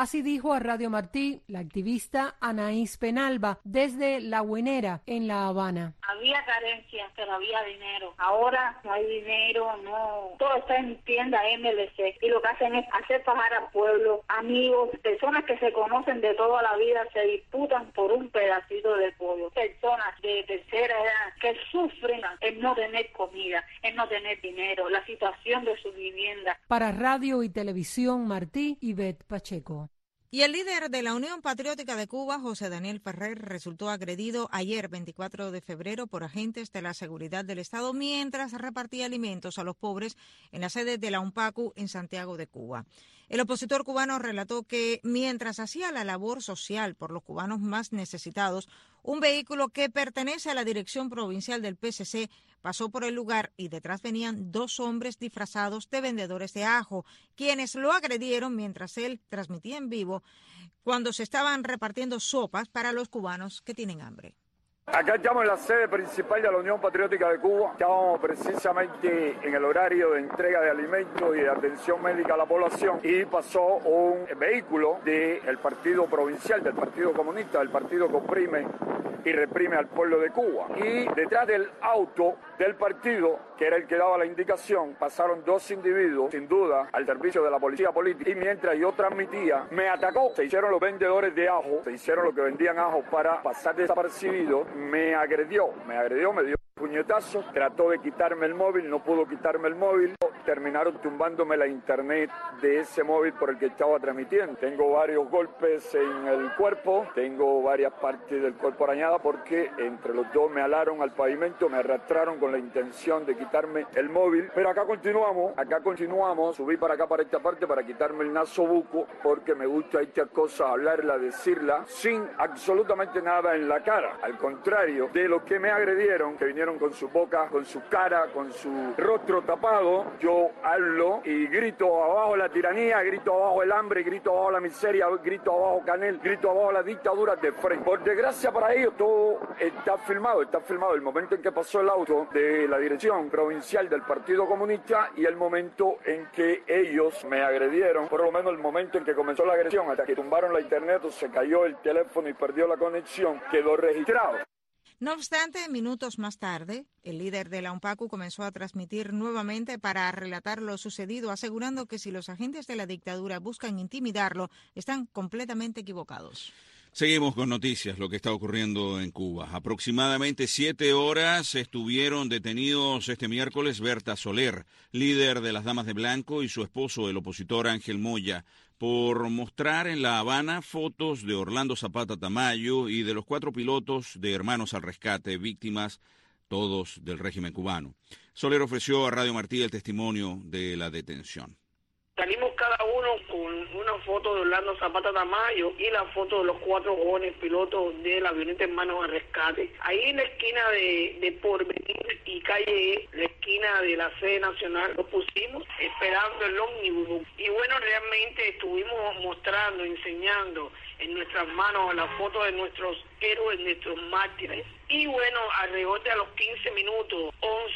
Así dijo a Radio Martí la activista Anaís Penalba desde La Guinera, en La Habana. Había carencia, pero había dinero. Ahora no hay dinero, no. Todo está en tienda MLC y lo que hacen es hacer pagar al pueblo, amigos, personas que se conocen de toda la vida, se disputan por un pedacito de pollo. Personas de tercera edad que sufren el no tener comida, el no tener dinero, la situación de su vivienda. Para Radio y Televisión Martí, Ivette Pacheco. Y el líder de la Unión Patriótica de Cuba, José Daniel Ferrer, resultó agredido ayer, 24 de febrero, por agentes de la seguridad del Estado mientras repartía alimentos a los pobres en la sede de la UNPACU en Santiago de Cuba. El opositor cubano relató que mientras hacía la labor social por los cubanos más necesitados, un vehículo que pertenece a la dirección provincial del PSC pasó por el lugar y detrás venían 2 hombres disfrazados de vendedores de ajo, quienes lo agredieron mientras él transmitía en vivo cuando se estaban repartiendo sopas para los cubanos que tienen hambre. Acá estamos en la sede principal de la Unión Patriótica de Cuba. Estábamos precisamente en el horario de entrega de alimentos y de atención médica a la población y pasó un vehículo del partido provincial, del Partido Comunista, del partido que oprime y reprime al pueblo de Cuba. Y detrás del auto del partido, que era el que daba la indicación, pasaron 2 individuos, sin duda, al servicio de la policía política. Y mientras yo transmitía, me atacó. Se hicieron los vendedores de ajo, se hicieron los que vendían ajo para pasar desapercibidos. Me agredió, me dio puñetazo, trató de quitarme el móvil, no pudo quitarme el móvil, terminaron tumbándome la internet de ese móvil por el que estaba transmitiendo. Tengo varios golpes en el cuerpo, tengo varias partes del cuerpo arañadas porque entre los dos me alaron al pavimento, me arrastraron con la intención de quitarme el móvil, pero acá continuamos, subí para acá, para esta parte, para quitarme el nasobuco, porque me gusta estas cosas, hablarla, decirla, sin absolutamente nada en la cara, al contrario de los que me agredieron, que vinieron con su boca, con su cara, con su rostro tapado. Yo hablo y grito abajo la tiranía, grito abajo el hambre, grito abajo la miseria, grito abajo Canel, grito abajo la dictadura de frente. Por desgracia para ellos todo está filmado. El momento en que pasó el auto de la dirección provincial del Partido Comunista y el momento en que ellos me agredieron, por lo menos el momento en que comenzó la agresión, hasta que tumbaron la internet o se cayó el teléfono y perdió la conexión, quedó registrado. No obstante, minutos más tarde, el líder de la UNPACU comenzó a transmitir nuevamente para relatar lo sucedido, asegurando que si los agentes de la dictadura buscan intimidarlo, están completamente equivocados. Seguimos con noticias, lo que está ocurriendo en Cuba. Aproximadamente 7 horas estuvieron detenidos este miércoles Berta Soler, líder de las Damas de Blanco, y su esposo, el opositor Ángel Moya, por mostrar en La Habana fotos de Orlando Zapata Tamayo y de los 4 pilotos de Hermanos al Rescate, víctimas todos del régimen cubano. Soler ofreció a Radio Martí el testimonio de la detención. Salimos cada uno con una foto de Orlando Zapata Tamayo y la foto de los 4 jóvenes pilotos de la avioneta Hermanos al Rescate. Ahí en la esquina de Porvenir y Calle E, la esquina de la sede nacional, lo pusimos esperando el ómnibus. Y bueno, realmente estuvimos mostrando, enseñando en nuestras manos la foto de nuestros héroes, nuestros mártires. Y bueno, alrededor de a los 15 minutos,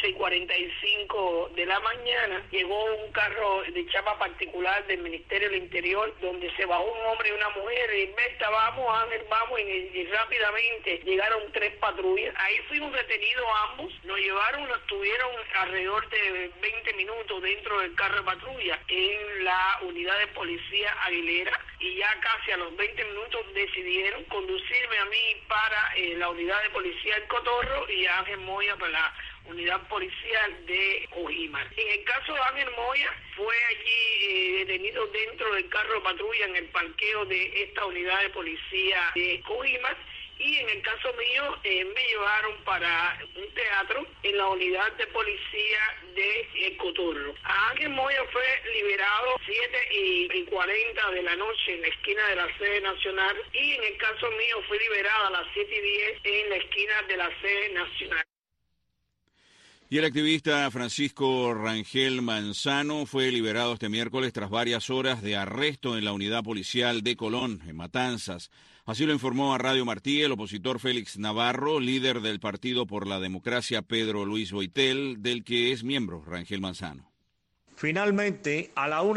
11:45 de la mañana, llegó un carro de chapa particular del Ministerio del Interior, donde se bajó un hombre y una mujer, y Berta, vamos, Ángel, vamos, y rápidamente llegaron 3 patrullas. Ahí fuimos detenidos ambos, nos llevaron, nos tuvieron alrededor de 20 minutos dentro del carro de patrulla en la unidad de policía Aguilera, y ya casi a los 20 minutos decidieron conducirme a mí para la unidad de policía El Cotorro y a Ángel Moya para la unidad policial de Cojímar. En el caso de Ángel Moya, fue allí detenido dentro del carro de patrulla en el parqueo de esta unidad de policía de Cojímar. Y en el caso mío, me llevaron para un teatro en la unidad de policía de El Cotorro. A Ángel Moya fue liberado 7:40 de la noche en la esquina de la sede nacional, y en el caso mío fue liberado a las 7:10 en la esquina de la sede nacional. Y el activista Francisco Rangel Manzano fue liberado este miércoles tras varias horas de arresto en la unidad policial de Colón, en Matanzas. Así lo informó a Radio Martí el opositor Félix Navarro, líder del Partido por la Democracia Pedro Luis Boitel, del que es miembro Rangel Manzano. Finalmente, a la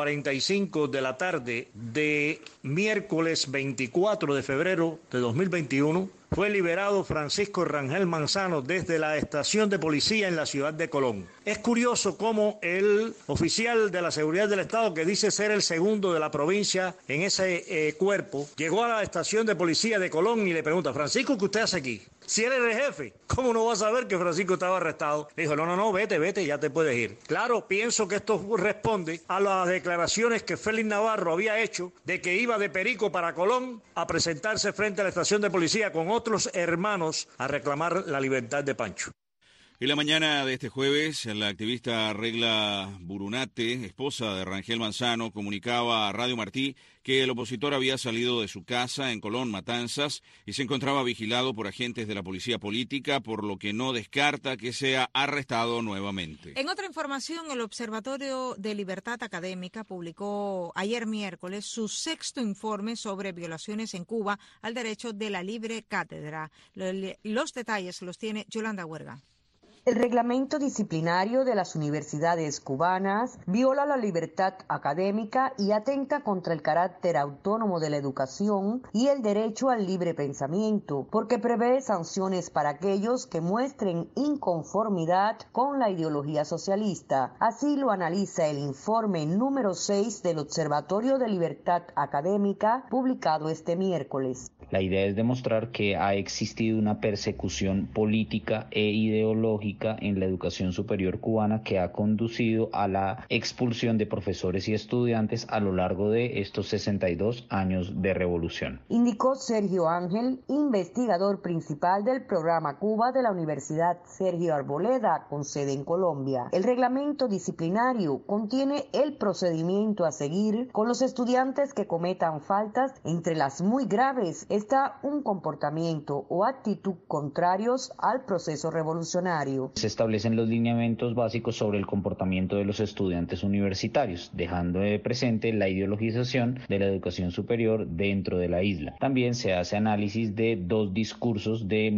1:45 de la tarde de miércoles 24 de febrero de 2021, fue liberado Francisco Rangel Manzano desde la estación de policía en la ciudad de Colón. Es curioso cómo el oficial de la seguridad del Estado, que dice ser el segundo de la provincia en ese cuerpo, llegó a la estación de policía de Colón y le pregunta: Francisco, ¿qué usted hace aquí? Si él es el jefe, ¿cómo no va a saber que Francisco estaba arrestado? Le dijo: no, vete, ya te puedes ir. Claro, pienso que esto responde a las declaraciones que Félix Navarro había hecho de que iba de Perico para Colón a presentarse frente a la estación de policía con otros hermanos a reclamar la libertad de Pancho. En la mañana de este jueves, la activista Regla Burunate, esposa de Rangel Manzano, comunicaba a Radio Martí que el opositor había salido de su casa en Colón, Matanzas, y se encontraba vigilado por agentes de la policía política, por lo que no descarta que sea arrestado nuevamente. En otra información, el Observatorio de Libertad Académica publicó ayer miércoles su 6º informe sobre violaciones en Cuba al derecho de la libre cátedra. Los detalles los tiene Yolanda Huerga. El reglamento disciplinario de las universidades cubanas viola la libertad académica y atenta contra el carácter autónomo de la educación y el derecho al libre pensamiento, porque prevé sanciones para aquellos que muestren inconformidad con la ideología socialista. Así lo analiza el informe número 6 del Observatorio de Libertad Académica, publicado este miércoles. La idea es demostrar que ha existido una persecución política e ideológica en la educación superior cubana que ha conducido a la expulsión de profesores y estudiantes a lo largo de estos 62 años de revolución. Indicó Sergio Ángel, investigador principal del programa Cuba de la Universidad Sergio Arboleda, con sede en Colombia. El reglamento disciplinario contiene el procedimiento a seguir con los estudiantes que cometan faltas. Entre las muy graves está un comportamiento o actitud contrarios al proceso revolucionario. Se establecen los lineamientos básicos sobre el comportamiento de los estudiantes universitarios, dejando de presente la ideologización de la educación superior dentro de la isla. También se hace análisis de 2 discursos de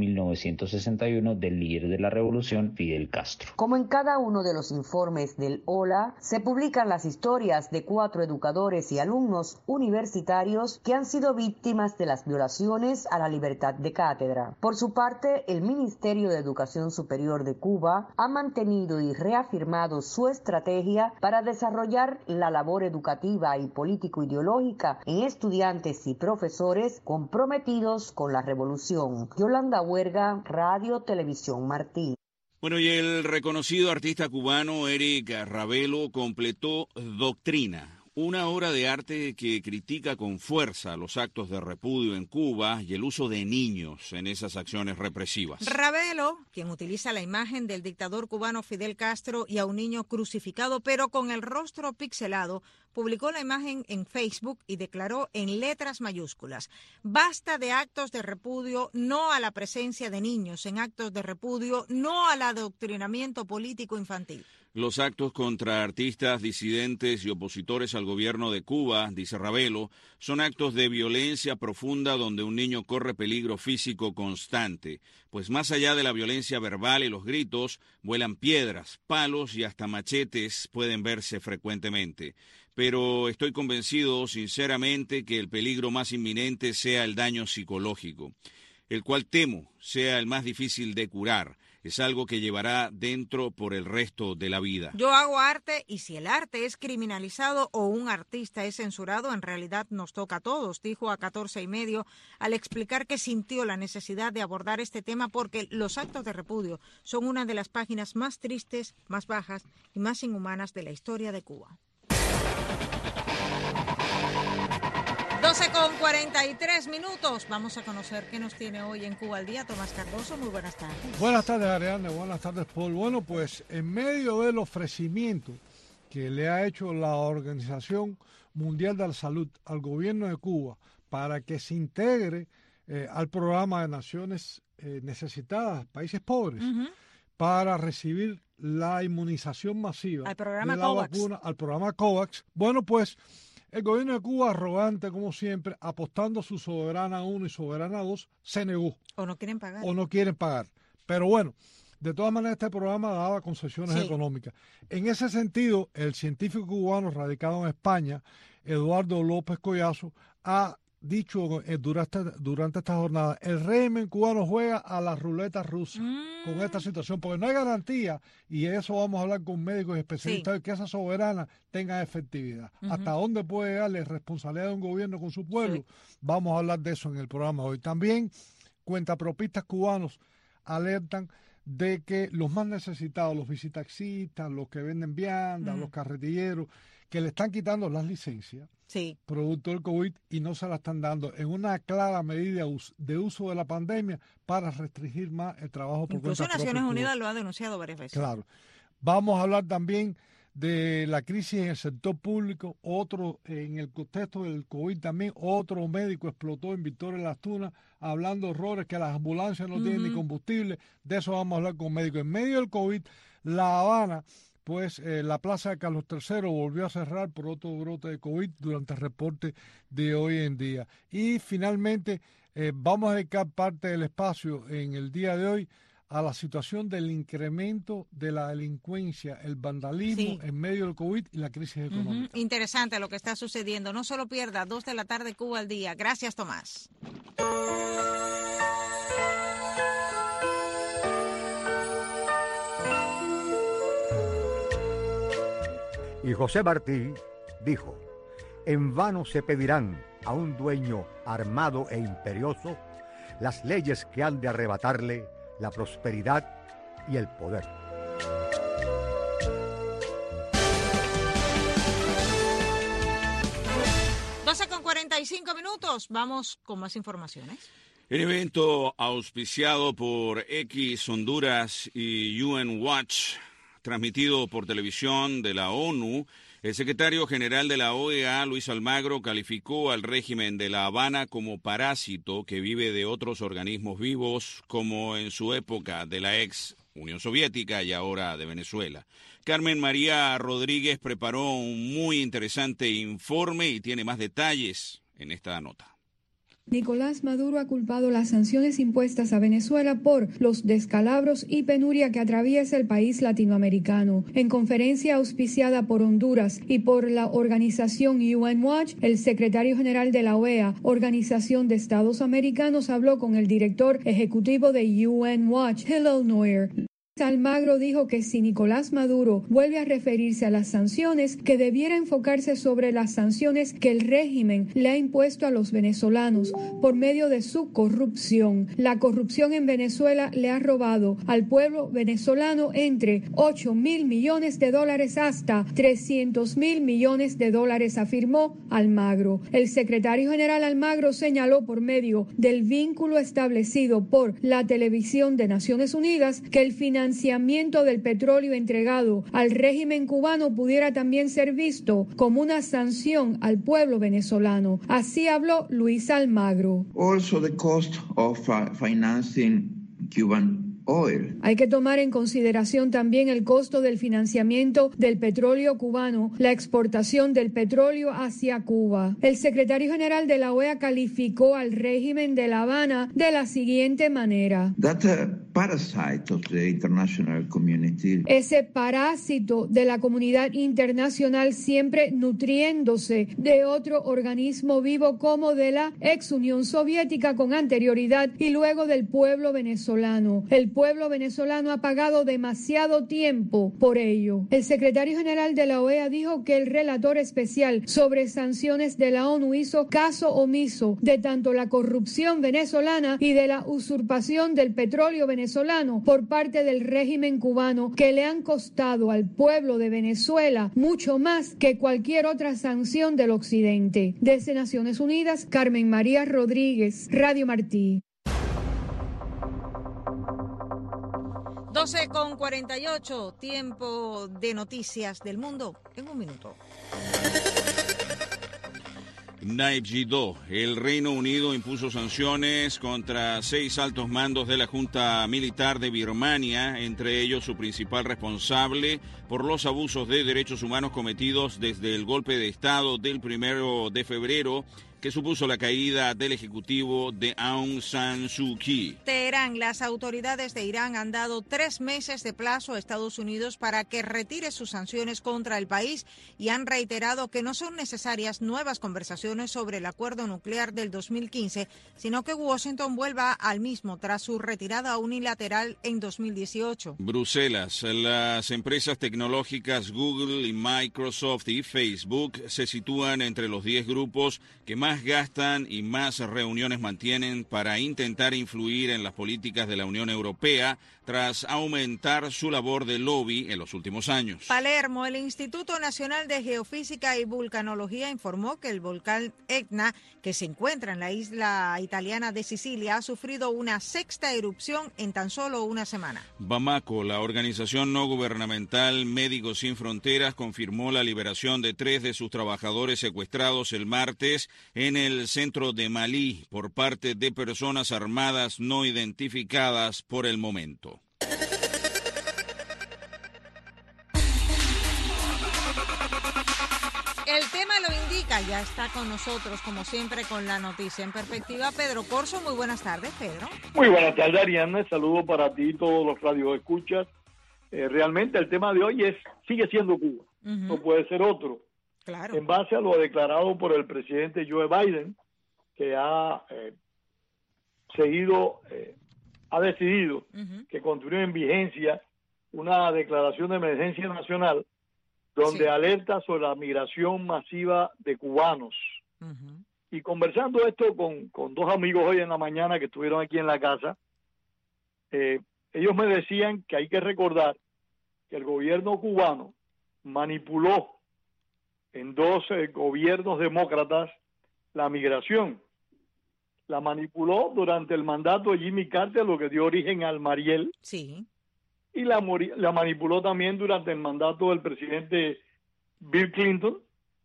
1961 del líder de la revolución, Fidel Castro. Como en cada uno de los informes del OLA, se publican las historias de 4 educadores y alumnos universitarios que han sido víctimas de las violaciones a la libertad de cátedra. Por su parte, el Ministerio de Educación Superior de Cuba ha mantenido y reafirmado su estrategia para desarrollar la labor educativa y político-ideológica en estudiantes y profesores comprometidos con la revolución. Yolanda Huerga, Radio Televisión Martí. Bueno, y el reconocido artista cubano Eric Ravelo completó Doctrina, una obra de arte que critica con fuerza los actos de repudio en Cuba y el uso de niños en esas acciones represivas. Ravelo, quien utiliza la imagen del dictador cubano Fidel Castro y a un niño crucificado, pero con el rostro pixelado, publicó la imagen en Facebook y declaró en letras mayúsculas: basta de actos de repudio, no a la presencia de niños en actos de repudio, no al adoctrinamiento político infantil. Los actos contra artistas, disidentes y opositores al gobierno de Cuba, dice Ravelo, son actos de violencia profunda donde un niño corre peligro físico constante, pues más allá de la violencia verbal y los gritos, vuelan piedras, palos y hasta machetes pueden verse frecuentemente. Pero estoy convencido, sinceramente, que el peligro más inminente sea el daño psicológico, el cual temo sea el más difícil de curar. Es algo que llevará dentro por el resto de la vida. Yo hago arte y si el arte es criminalizado o un artista es censurado, en realidad nos toca a todos, dijo a 14 y medio al explicar que sintió la necesidad de abordar este tema porque los actos de repudio son una de las páginas más tristes, más bajas y más inhumanas de la historia de Cuba. 12:43. Vamos a conocer qué nos tiene hoy en Cuba al Día. Tomás Cardoso, muy buenas tardes. Buenas tardes, Ariadne. Buenas tardes, Paul. Bueno, pues en medio del ofrecimiento que le ha hecho la Organización Mundial de la Salud al gobierno de Cuba para que se integre al programa de Naciones Necesitadas, países pobres, para recibir la inmunización masiva al programa de la COVAX. Vacuna, al programa COVAX. Bueno, pues el gobierno de Cuba, arrogante como siempre, apostando a su soberana 1 y soberana 2, se negó. O no quieren pagar. O no quieren pagar. Pero bueno, De todas maneras, este programa daba concesiones económicas. En ese sentido, el científico cubano radicado en España, Eduardo López Collazo, ha dicho durante esta jornada, el régimen cubano juega a la ruleta rusa con esta situación, porque no hay garantía, y eso vamos a hablar con médicos y especialistas, que esa soberana tenga efectividad. ¿Hasta dónde puede llegar la responsabilidad de un gobierno con su pueblo? Vamos a hablar de eso en el programa de hoy. También cuentapropistas cubanos alertan de que los más necesitados, los visitaxistas, los que venden viandas, los carretilleros, que le están quitando las licencias producto del COVID y no se la están dando en una clara medida de uso de la pandemia para restringir más el trabajo por cuenta propia. Incluso Naciones Unidas lo ha denunciado varias veces. Claro. Vamos a hablar también de la crisis en el sector público, otro en el contexto del COVID también, otro médico explotó en Victoria Las Tunas, hablando horrores que las ambulancias no tienen ni combustible. De eso vamos a hablar con médicos. En medio del COVID, La Habana, pues la plaza de Carlos III volvió a cerrar por otro brote de COVID durante el reporte de hoy en día. Y finalmente vamos a dedicar parte del espacio en el día de hoy a la situación del incremento de la delincuencia, el vandalismo en medio del COVID y la crisis económica. Interesante lo que está sucediendo. No se lo pierda, 2 de la tarde, Cuba al día. Gracias, Tomás. Y José Martí dijo, en vano se pedirán a un dueño armado e imperioso las leyes que han de arrebatarle la prosperidad y el poder. Con 45 minutos, vamos con más informaciones. El evento auspiciado por X Honduras y UN Watch, transmitido por televisión de la ONU, el secretario general de la OEA, Luis Almagro, calificó al régimen de La Habana como parásito que vive de otros organismos vivos, como en su época de la ex Unión Soviética y ahora de Venezuela. Carmen María Rodríguez preparó un muy interesante informe y tiene más detalles en esta nota. Nicolás Maduro ha culpado las sanciones impuestas a Venezuela por los descalabros y penuria que atraviesa el país latinoamericano. En conferencia auspiciada por Honduras y por la organización UN Watch, el secretario general de la OEA, Organización de Estados Americanos, habló con el director ejecutivo de UN Watch, Hillel Neuer. Almagro dijo que si Nicolás Maduro vuelve a referirse a las sanciones, que debiera enfocarse sobre las sanciones que el régimen le ha impuesto a los venezolanos por medio de su corrupción. La corrupción en Venezuela le ha robado al pueblo venezolano entre $8.000 millones hasta $300.000 millones, afirmó Almagro. El secretario general Almagro señaló por medio del vínculo establecido por la televisión de Naciones Unidas que el financiamiento del petróleo entregado al régimen cubano pudiera también ser visto como una sanción al pueblo venezolano. Así habló Luis Almagro. Also the cost of financing Cuban oil. Hay que tomar en consideración también el costo del financiamiento del petróleo cubano, la exportación del petróleo hacia Cuba. El secretario general de la OEA calificó al régimen de La Habana de la siguiente manera. Parasite of the international community. Ese parásito de la comunidad internacional, siempre nutriéndose de otro organismo vivo como de la ex Unión Soviética con anterioridad y luego del pueblo venezolano. El pueblo venezolano ha pagado demasiado tiempo por ello. El secretario general de la OEA dijo que el relator especial sobre sanciones de la ONU hizo caso omiso de tanto la corrupción venezolana y de la usurpación del petróleo venezolano por parte del régimen cubano, que le han costado al pueblo de Venezuela mucho más que cualquier otra sanción del occidente. Desde Naciones Unidas, Carmen María Rodríguez, Radio Martí. 12:48, tiempo de noticias del mundo en un minuto. Nayib, el Reino Unido impuso sanciones contra 6 altos mandos de la Junta Militar de Birmania, entre ellos su principal responsable por los abusos de derechos humanos cometidos desde el golpe de Estado del 1 de febrero que supuso la caída del ejecutivo de Aung San Suu Kyi. Teherán, las autoridades de Irán han dado 3 meses de plazo a Estados Unidos para que retire sus sanciones contra el país y han reiterado que no son necesarias nuevas conversaciones sobre el acuerdo nuclear del 2015, sino que Washington vuelva al mismo tras su retirada unilateral en 2018. Bruselas, las empresas tecnológicas Google y Microsoft y Facebook se sitúan entre los 10 grupos que más gastan y más reuniones mantienen para intentar influir en las políticas de la Unión Europea tras aumentar su labor de lobby en los últimos años. Palermo, el Instituto Nacional de Geofísica y Vulcanología informó que el volcán Etna, que se encuentra en la isla italiana de Sicilia, ha sufrido una 6ª erupción en tan solo una semana. Bamako, la organización no gubernamental Médicos Sin Fronteras, confirmó la liberación de 3 de sus trabajadores secuestrados el martes en el centro de Malí por parte de personas armadas no identificadas por el momento. El tema lo indica, ya está con nosotros, como siempre, con la noticia en perspectiva, Pedro Corso. Muy buenas tardes, Pedro. Muy buenas tardes, Ariana. Saludos para ti y todos los radioescuchas. Realmente el tema de hoy sigue siendo Cuba, no puede ser otro. Claro. En base a lo declarado por el presidente Joe Biden, que ha decidido que continúe en vigencia una declaración de emergencia nacional donde alerta sobre la migración masiva de cubanos. Y conversando esto con 2 amigos hoy en la mañana que estuvieron aquí en la casa, ellos me decían que hay que recordar que el gobierno cubano manipuló en 2 gobiernos demócratas la migración. La manipuló durante el mandato de Jimmy Carter, lo que dio origen al Mariel. Sí. Y la manipuló también durante el mandato del presidente Bill Clinton,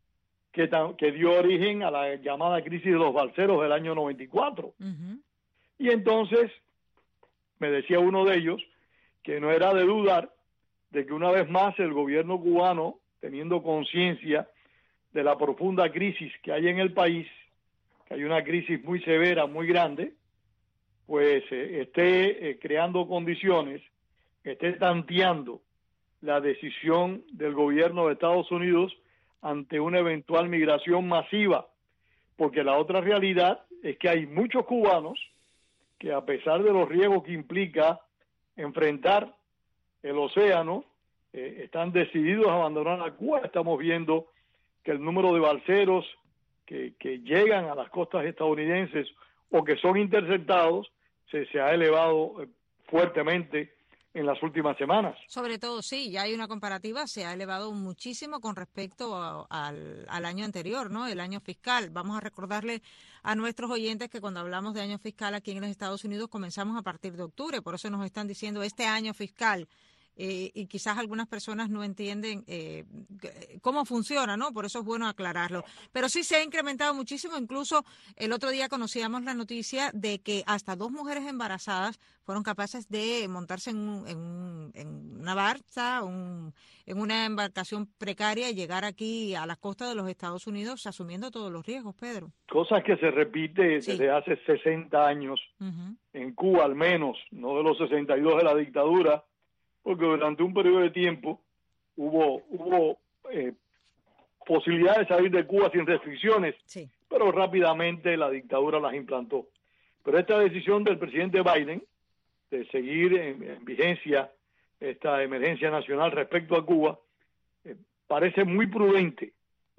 que dio origen a la llamada crisis de los balseros del año 94. Y entonces, me decía uno de ellos, que no era de dudar de que una vez más el gobierno cubano, teniendo conciencia de la profunda crisis que hay en el país, que hay una crisis muy severa, muy grande, pues esté creando condiciones, esté tanteando la decisión del gobierno de Estados Unidos ante una eventual migración masiva, porque la otra realidad es que hay muchos cubanos que, a pesar de los riesgos que implica enfrentar el océano, están decididos a abandonar a Cuba. Estamos viendo que el número de balseros que llegan a las costas estadounidenses o que son interceptados se ha elevado fuertemente en las últimas semanas. Sobre todo, sí, ya hay una comparativa, se ha elevado muchísimo con respecto al año anterior, ¿no? El año fiscal. Vamos a recordarle a nuestros oyentes que cuando hablamos de año fiscal aquí en los Estados Unidos comenzamos a partir de octubre, por eso nos están diciendo este año fiscal. Y quizás algunas personas no entienden cómo funciona, ¿no? Por eso es bueno aclararlo. Pero sí se ha incrementado muchísimo. Incluso el otro día conocíamos la noticia de que hasta 2 mujeres embarazadas fueron capaces de montarse en una barca, en una embarcación precaria y llegar aquí a las costas de los Estados Unidos asumiendo todos los riesgos, Pedro. Cosas que se repite desde hace 60 años en Cuba, al menos, no de los 62 de la dictadura, porque durante un periodo de tiempo hubo posibilidad de salir de Cuba sin restricciones, pero rápidamente la dictadura las implantó. Pero esta decisión del presidente Biden de seguir en vigencia esta emergencia nacional respecto a Cuba parece muy prudente,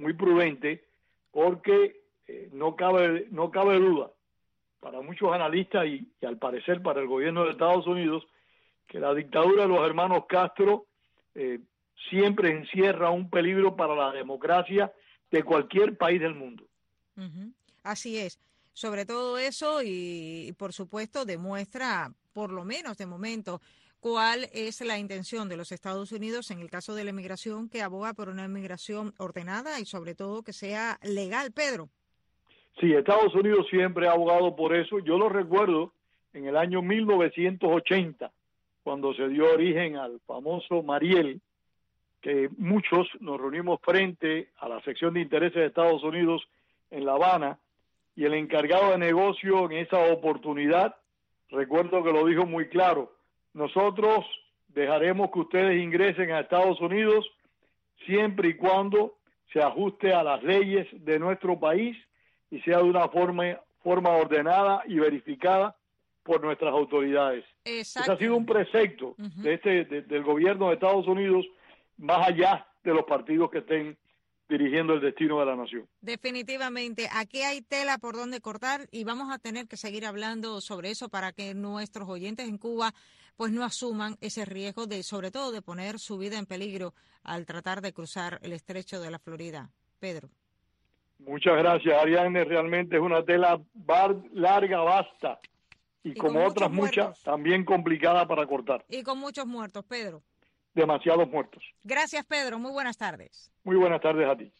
porque no cabe duda para muchos analistas y al parecer para el gobierno de Estados Unidos que la dictadura de los hermanos Castro siempre encierra un peligro para la democracia de cualquier país del mundo. Así es. Sobre todo eso y por supuesto demuestra, por lo menos de momento, cuál es la intención de los Estados Unidos en el caso de la inmigración, que aboga por una inmigración ordenada y sobre todo que sea legal, Pedro. Sí, Estados Unidos siempre ha abogado por eso. Yo lo recuerdo en el año 1980, cuando se dio origen al famoso Mariel, que muchos nos reunimos frente a la sección de intereses de Estados Unidos en La Habana y el encargado de negocio en esa oportunidad, recuerdo que lo dijo muy claro, nosotros dejaremos que ustedes ingresen a Estados Unidos siempre y cuando se ajuste a las leyes de nuestro país y sea de una forma ordenada y verificada por nuestras autoridades. Ese ha sido un precepto del gobierno de Estados Unidos, más allá de los partidos que estén dirigiendo el destino de la nación. Definitivamente, aquí hay tela por donde cortar y vamos a tener que seguir hablando sobre eso para que nuestros oyentes en Cuba pues no asuman ese riesgo de, sobre todo, de poner su vida en peligro al tratar de cruzar el estrecho de la Florida. Pedro. Muchas gracias, Ariadne. Realmente es una tela larga, vasta y como otras muchas, también complicada para cortar. Y con muchos muertos, Pedro. Demasiados muertos. Gracias, Pedro. Muy buenas tardes. Muy buenas tardes a ti.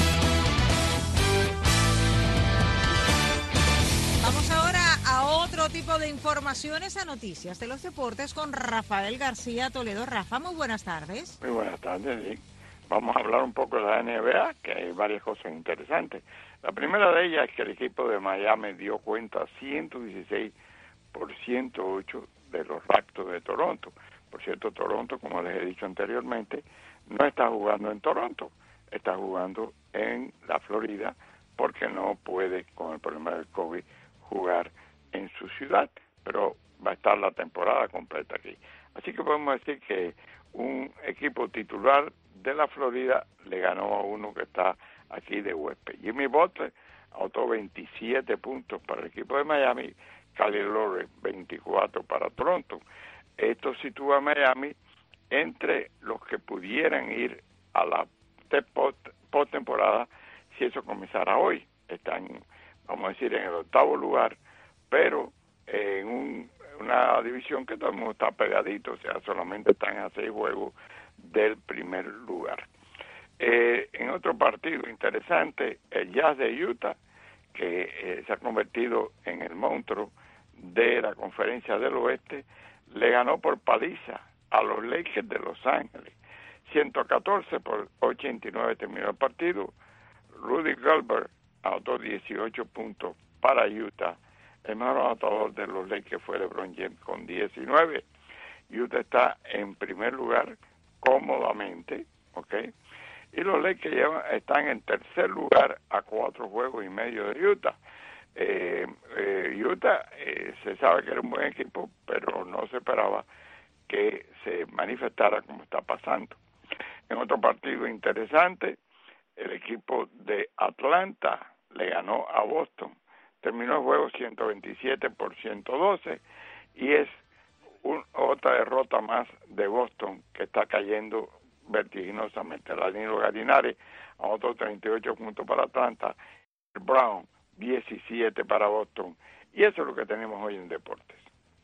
Vamos ahora a otro tipo de informaciones, a noticias de los deportes con Rafael García Toledo. Rafa, muy buenas tardes. Muy buenas tardes, sí. Vamos a hablar un poco de la NBA, que hay varias cosas interesantes. La primera de ellas es que el equipo de Miami dio cuenta 116 por 108 de los Raptors de Toronto. Por cierto, Toronto, como les he dicho anteriormente, no está jugando en Toronto, está jugando en la Florida porque no puede, con el problema del COVID, jugar en su ciudad, pero va a estar la temporada completa aquí. Así que podemos decir que un equipo titular de la Florida le ganó a uno que está aquí de huésped. Jimmy Butler anotó 27 puntos para el equipo de Miami, Kyle Lowry 24 para Toronto. Esto sitúa a Miami entre los que pudieran ir a la postemporada si eso comenzara hoy. Están, vamos a decir, en el 8º lugar, pero en una división que todo el mundo está pegadito, o sea, solamente están a 6 juegos del primer lugar. En otro partido interesante, el Jazz de Utah, que se ha convertido en el monstruo de la Conferencia del Oeste, le ganó por paliza a los Lakers de Los Ángeles. 114 por 89 terminó el partido. Rudy Gobert anotó 18 puntos para Utah. El mejor anotador de los Lakers fue LeBron James con 19. Utah está en primer lugar cómodamente, ¿ok? Y los Lakers están en tercer lugar a 4 juegos y medio de Utah. Utah se sabe que era un buen equipo, pero no se esperaba que se manifestara como está pasando. En otro partido interesante, el equipo de Atlanta le ganó a Boston. Terminó el juego 127 por 112 y es otra derrota más de Boston que está cayendo vertiginosamente. Danilo Gallinari anotó 38 puntos para Atlanta, Brown 17 para Boston, y eso es lo que tenemos hoy en deportes.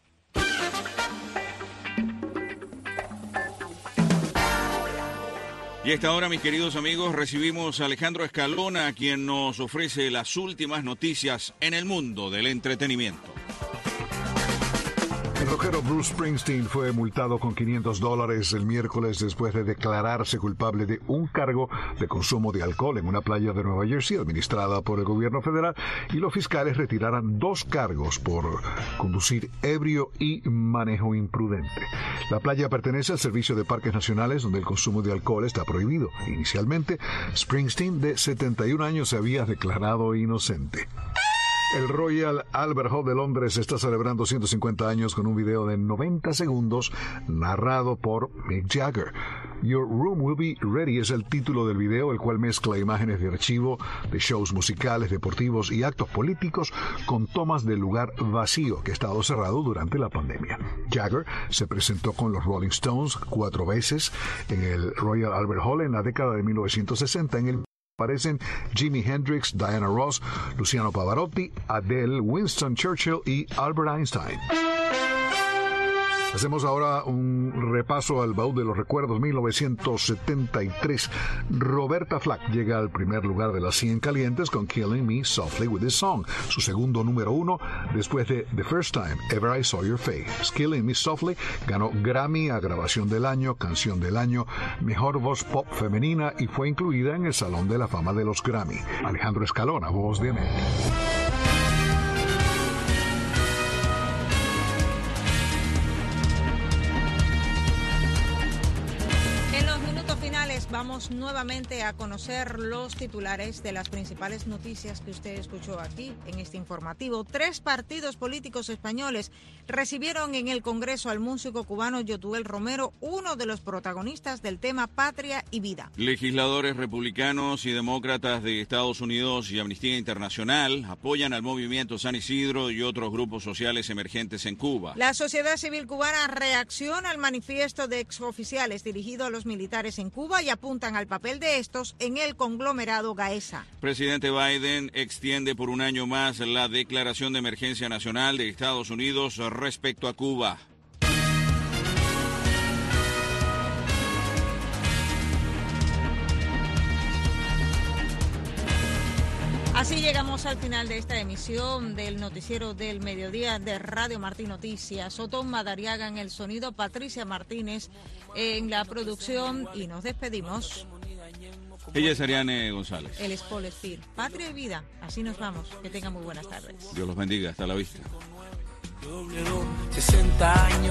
Y a esta hora, mis queridos amigos, recibimos a Alejandro Escalona, quien nos ofrece las últimas noticias en el mundo del entretenimiento. El rockero Bruce Springsteen fue multado con $500 el miércoles después de declararse culpable de un cargo de consumo de alcohol en una playa de Nueva Jersey administrada por el gobierno federal, y los fiscales retiraron 2 cargos por conducir ebrio y manejo imprudente. La playa pertenece al Servicio de Parques Nacionales, donde el consumo de alcohol está prohibido. Inicialmente, Springsteen, de 71 años, se había declarado inocente. El Royal Albert Hall de Londres está celebrando 150 años con un video de 90 segundos narrado por Mick Jagger. Your Room Will Be Ready es el título del video, el cual mezcla imágenes de archivo de shows musicales, deportivos y actos políticos con tomas del lugar vacío que ha estado cerrado durante la pandemia. Jagger se presentó con los Rolling Stones 4 veces en el Royal Albert Hall en la década de 1960. En el aparecen Jimi Hendrix, Diana Ross, Luciano Pavarotti, Adele, Winston Churchill y Albert Einstein. Hacemos ahora un repaso al baúl de los recuerdos. 1973. Roberta Flack llega al primer lugar de las 100 calientes con Killing Me Softly with This Song, su segundo número 1 después de The First Time Ever I Saw Your Face. Killing Me Softly ganó Grammy a Grabación del Año, Canción del Año, Mejor Voz Pop Femenina y fue incluida en el Salón de la Fama de los Grammy. Alejandro Escalona, Voz de América. Vamos nuevamente a conocer los titulares de las principales noticias que usted escuchó aquí en este informativo. 3 partidos políticos españoles recibieron en el Congreso al músico cubano Yotuel Romero, uno de los protagonistas del tema Patria y Vida. Legisladores republicanos y demócratas de Estados Unidos y Amnistía Internacional apoyan al movimiento San Isidro y otros grupos sociales emergentes en Cuba. La sociedad civil cubana reacciona al manifiesto de exoficiales dirigido a los militares en Cuba y apuntan al papel de estos en el conglomerado Gaesa. Presidente Biden extiende por un año más la declaración de emergencia nacional de Estados Unidos respecto a Cuba. Así llegamos al final de esta emisión del noticiero del mediodía de Radio Martí Noticias. Otón Madariaga en el sonido, Patricia Martínez en la producción y nos despedimos. Ella es Ariane González. El es Paul Espir. Patria y Vida. Así nos vamos. Que tengan muy buenas tardes. Dios los bendiga. Hasta la vista. 60 años.